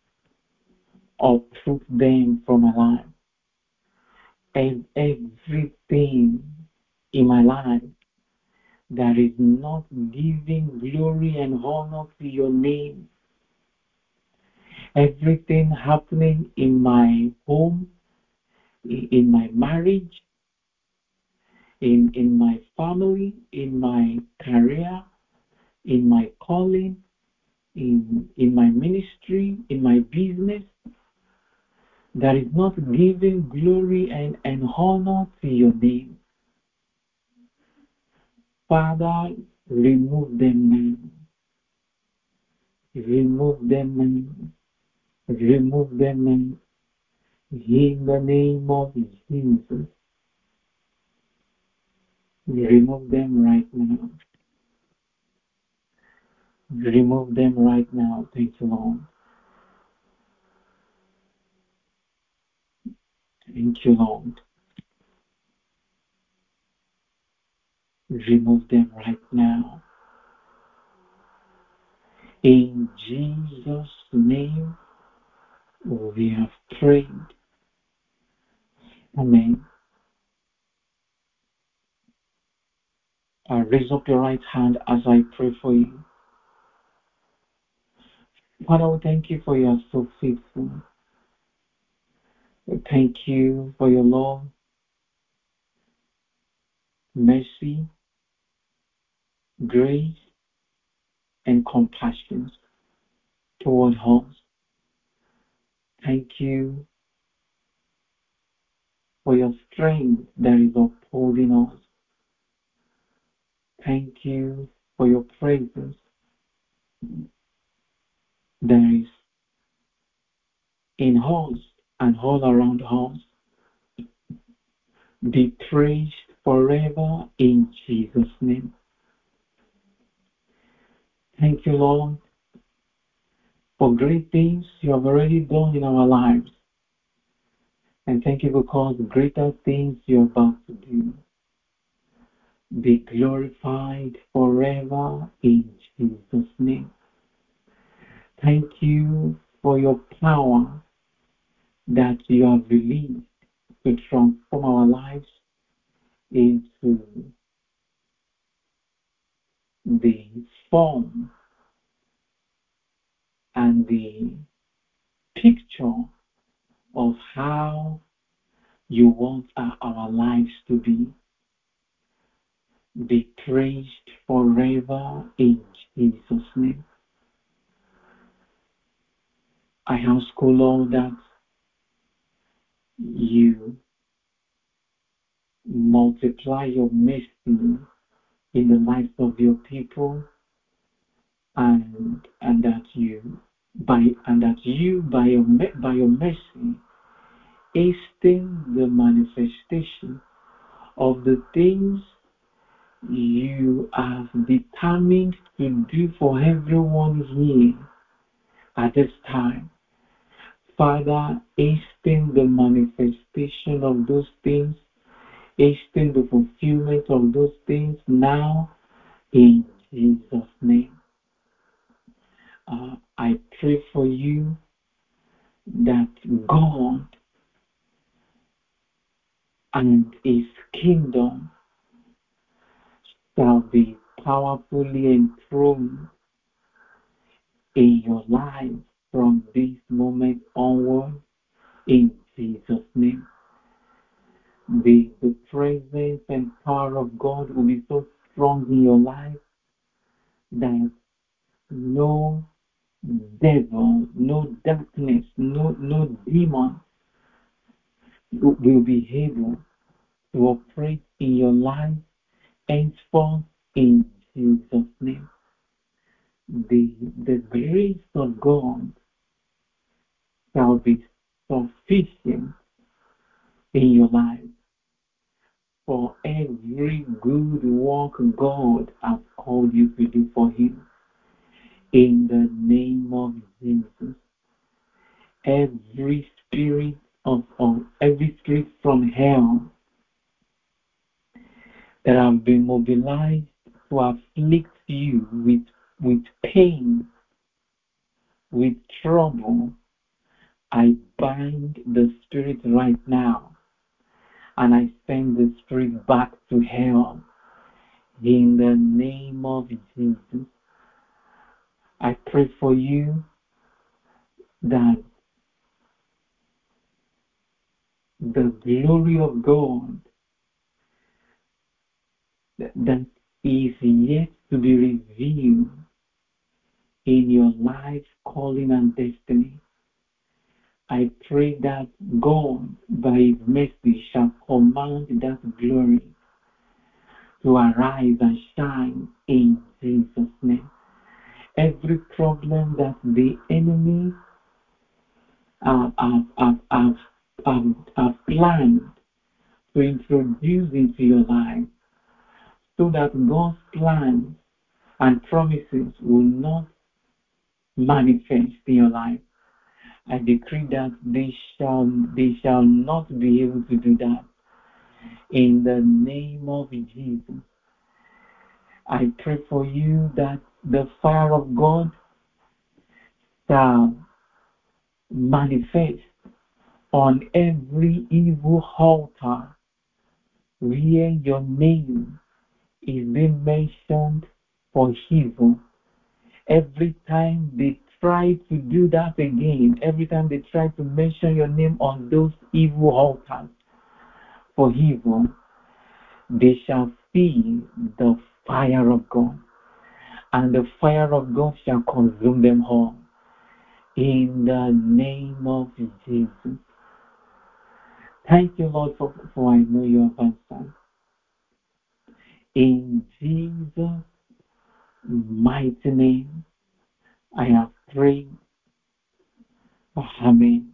Uproot them from my life. And everything in my life that is not giving glory and honor to your name, everything happening in my home, in my marriage, in my family, in my career, in my calling, in my ministry, in my business, that is not giving glory and honor to your name. Father, remove them now. Remove them now. Remove them now. In the name of Jesus. Remove them right now. Remove them right now. Thank you, Lord. Thank you, Lord. Remove them right now. In Jesus' name, we have prayed. Amen. Raise up your right hand as I pray for you. Father, we thank you for you are so faithful. We thank you for your love, mercy, grace, and compassion toward us. Thank you for your strength that is upholding us. Thank you for your presence that is in us and all around us. Be praised forever in Jesus' name. Thank you, Lord, for great things you have already done in our lives. And thank you because greater things you're about to do. Be glorified forever in Jesus' name. Thank you for your power that you have released to transform our lives into the form and the picture of how you want our lives to be. Be praised forever in Jesus' name. I ask, O Lord, that you multiply your mercy in the lives of your people, and that you by your mercy hasten the manifestation of the things you have determined to do for everyone here at this time. Father, hasten the manifestation of those things, hasten the fulfillment of those things now in Jesus' name. I pray for you that God and His kingdom shall be powerfully enthroned in your life from this moment onward in Jesus' name. The presence and power of God will be so strong in your life that no devil, no darkness, no demon will be able to operate in your life henceforth in Jesus' name. The grace of God shall be sufficient in your life for every good work God has called you to do for Him. In the name of Jesus, every spirit every spirit from hell that have been mobilized to afflict you with pain, with trouble, I bind the spirit right now and I send the spirit back to hell in the name of Jesus. I pray for you that the glory of God that is yet to be revealed in your life, calling, and destiny. I pray that God, by His mercy, shall command that glory to arise and shine in Jesus' name. Every problem that the enemy have planned to introduce into your life, so that God's plans and promises will not manifest in your life. I decree that they shall not be able to do that. In the name of Jesus, I pray for you that the fire of God shall manifest on every evil altar where your name is being mentioned for evil. Every time they try to do that again, every time they try to mention your name on those evil altars for evil, they shall feel the fire of God, and the fire of God shall consume them all. In the name of Jesus. Thank you, Lord, for I know you have answered. In Jesus' mighty name, I have prayed. Amen.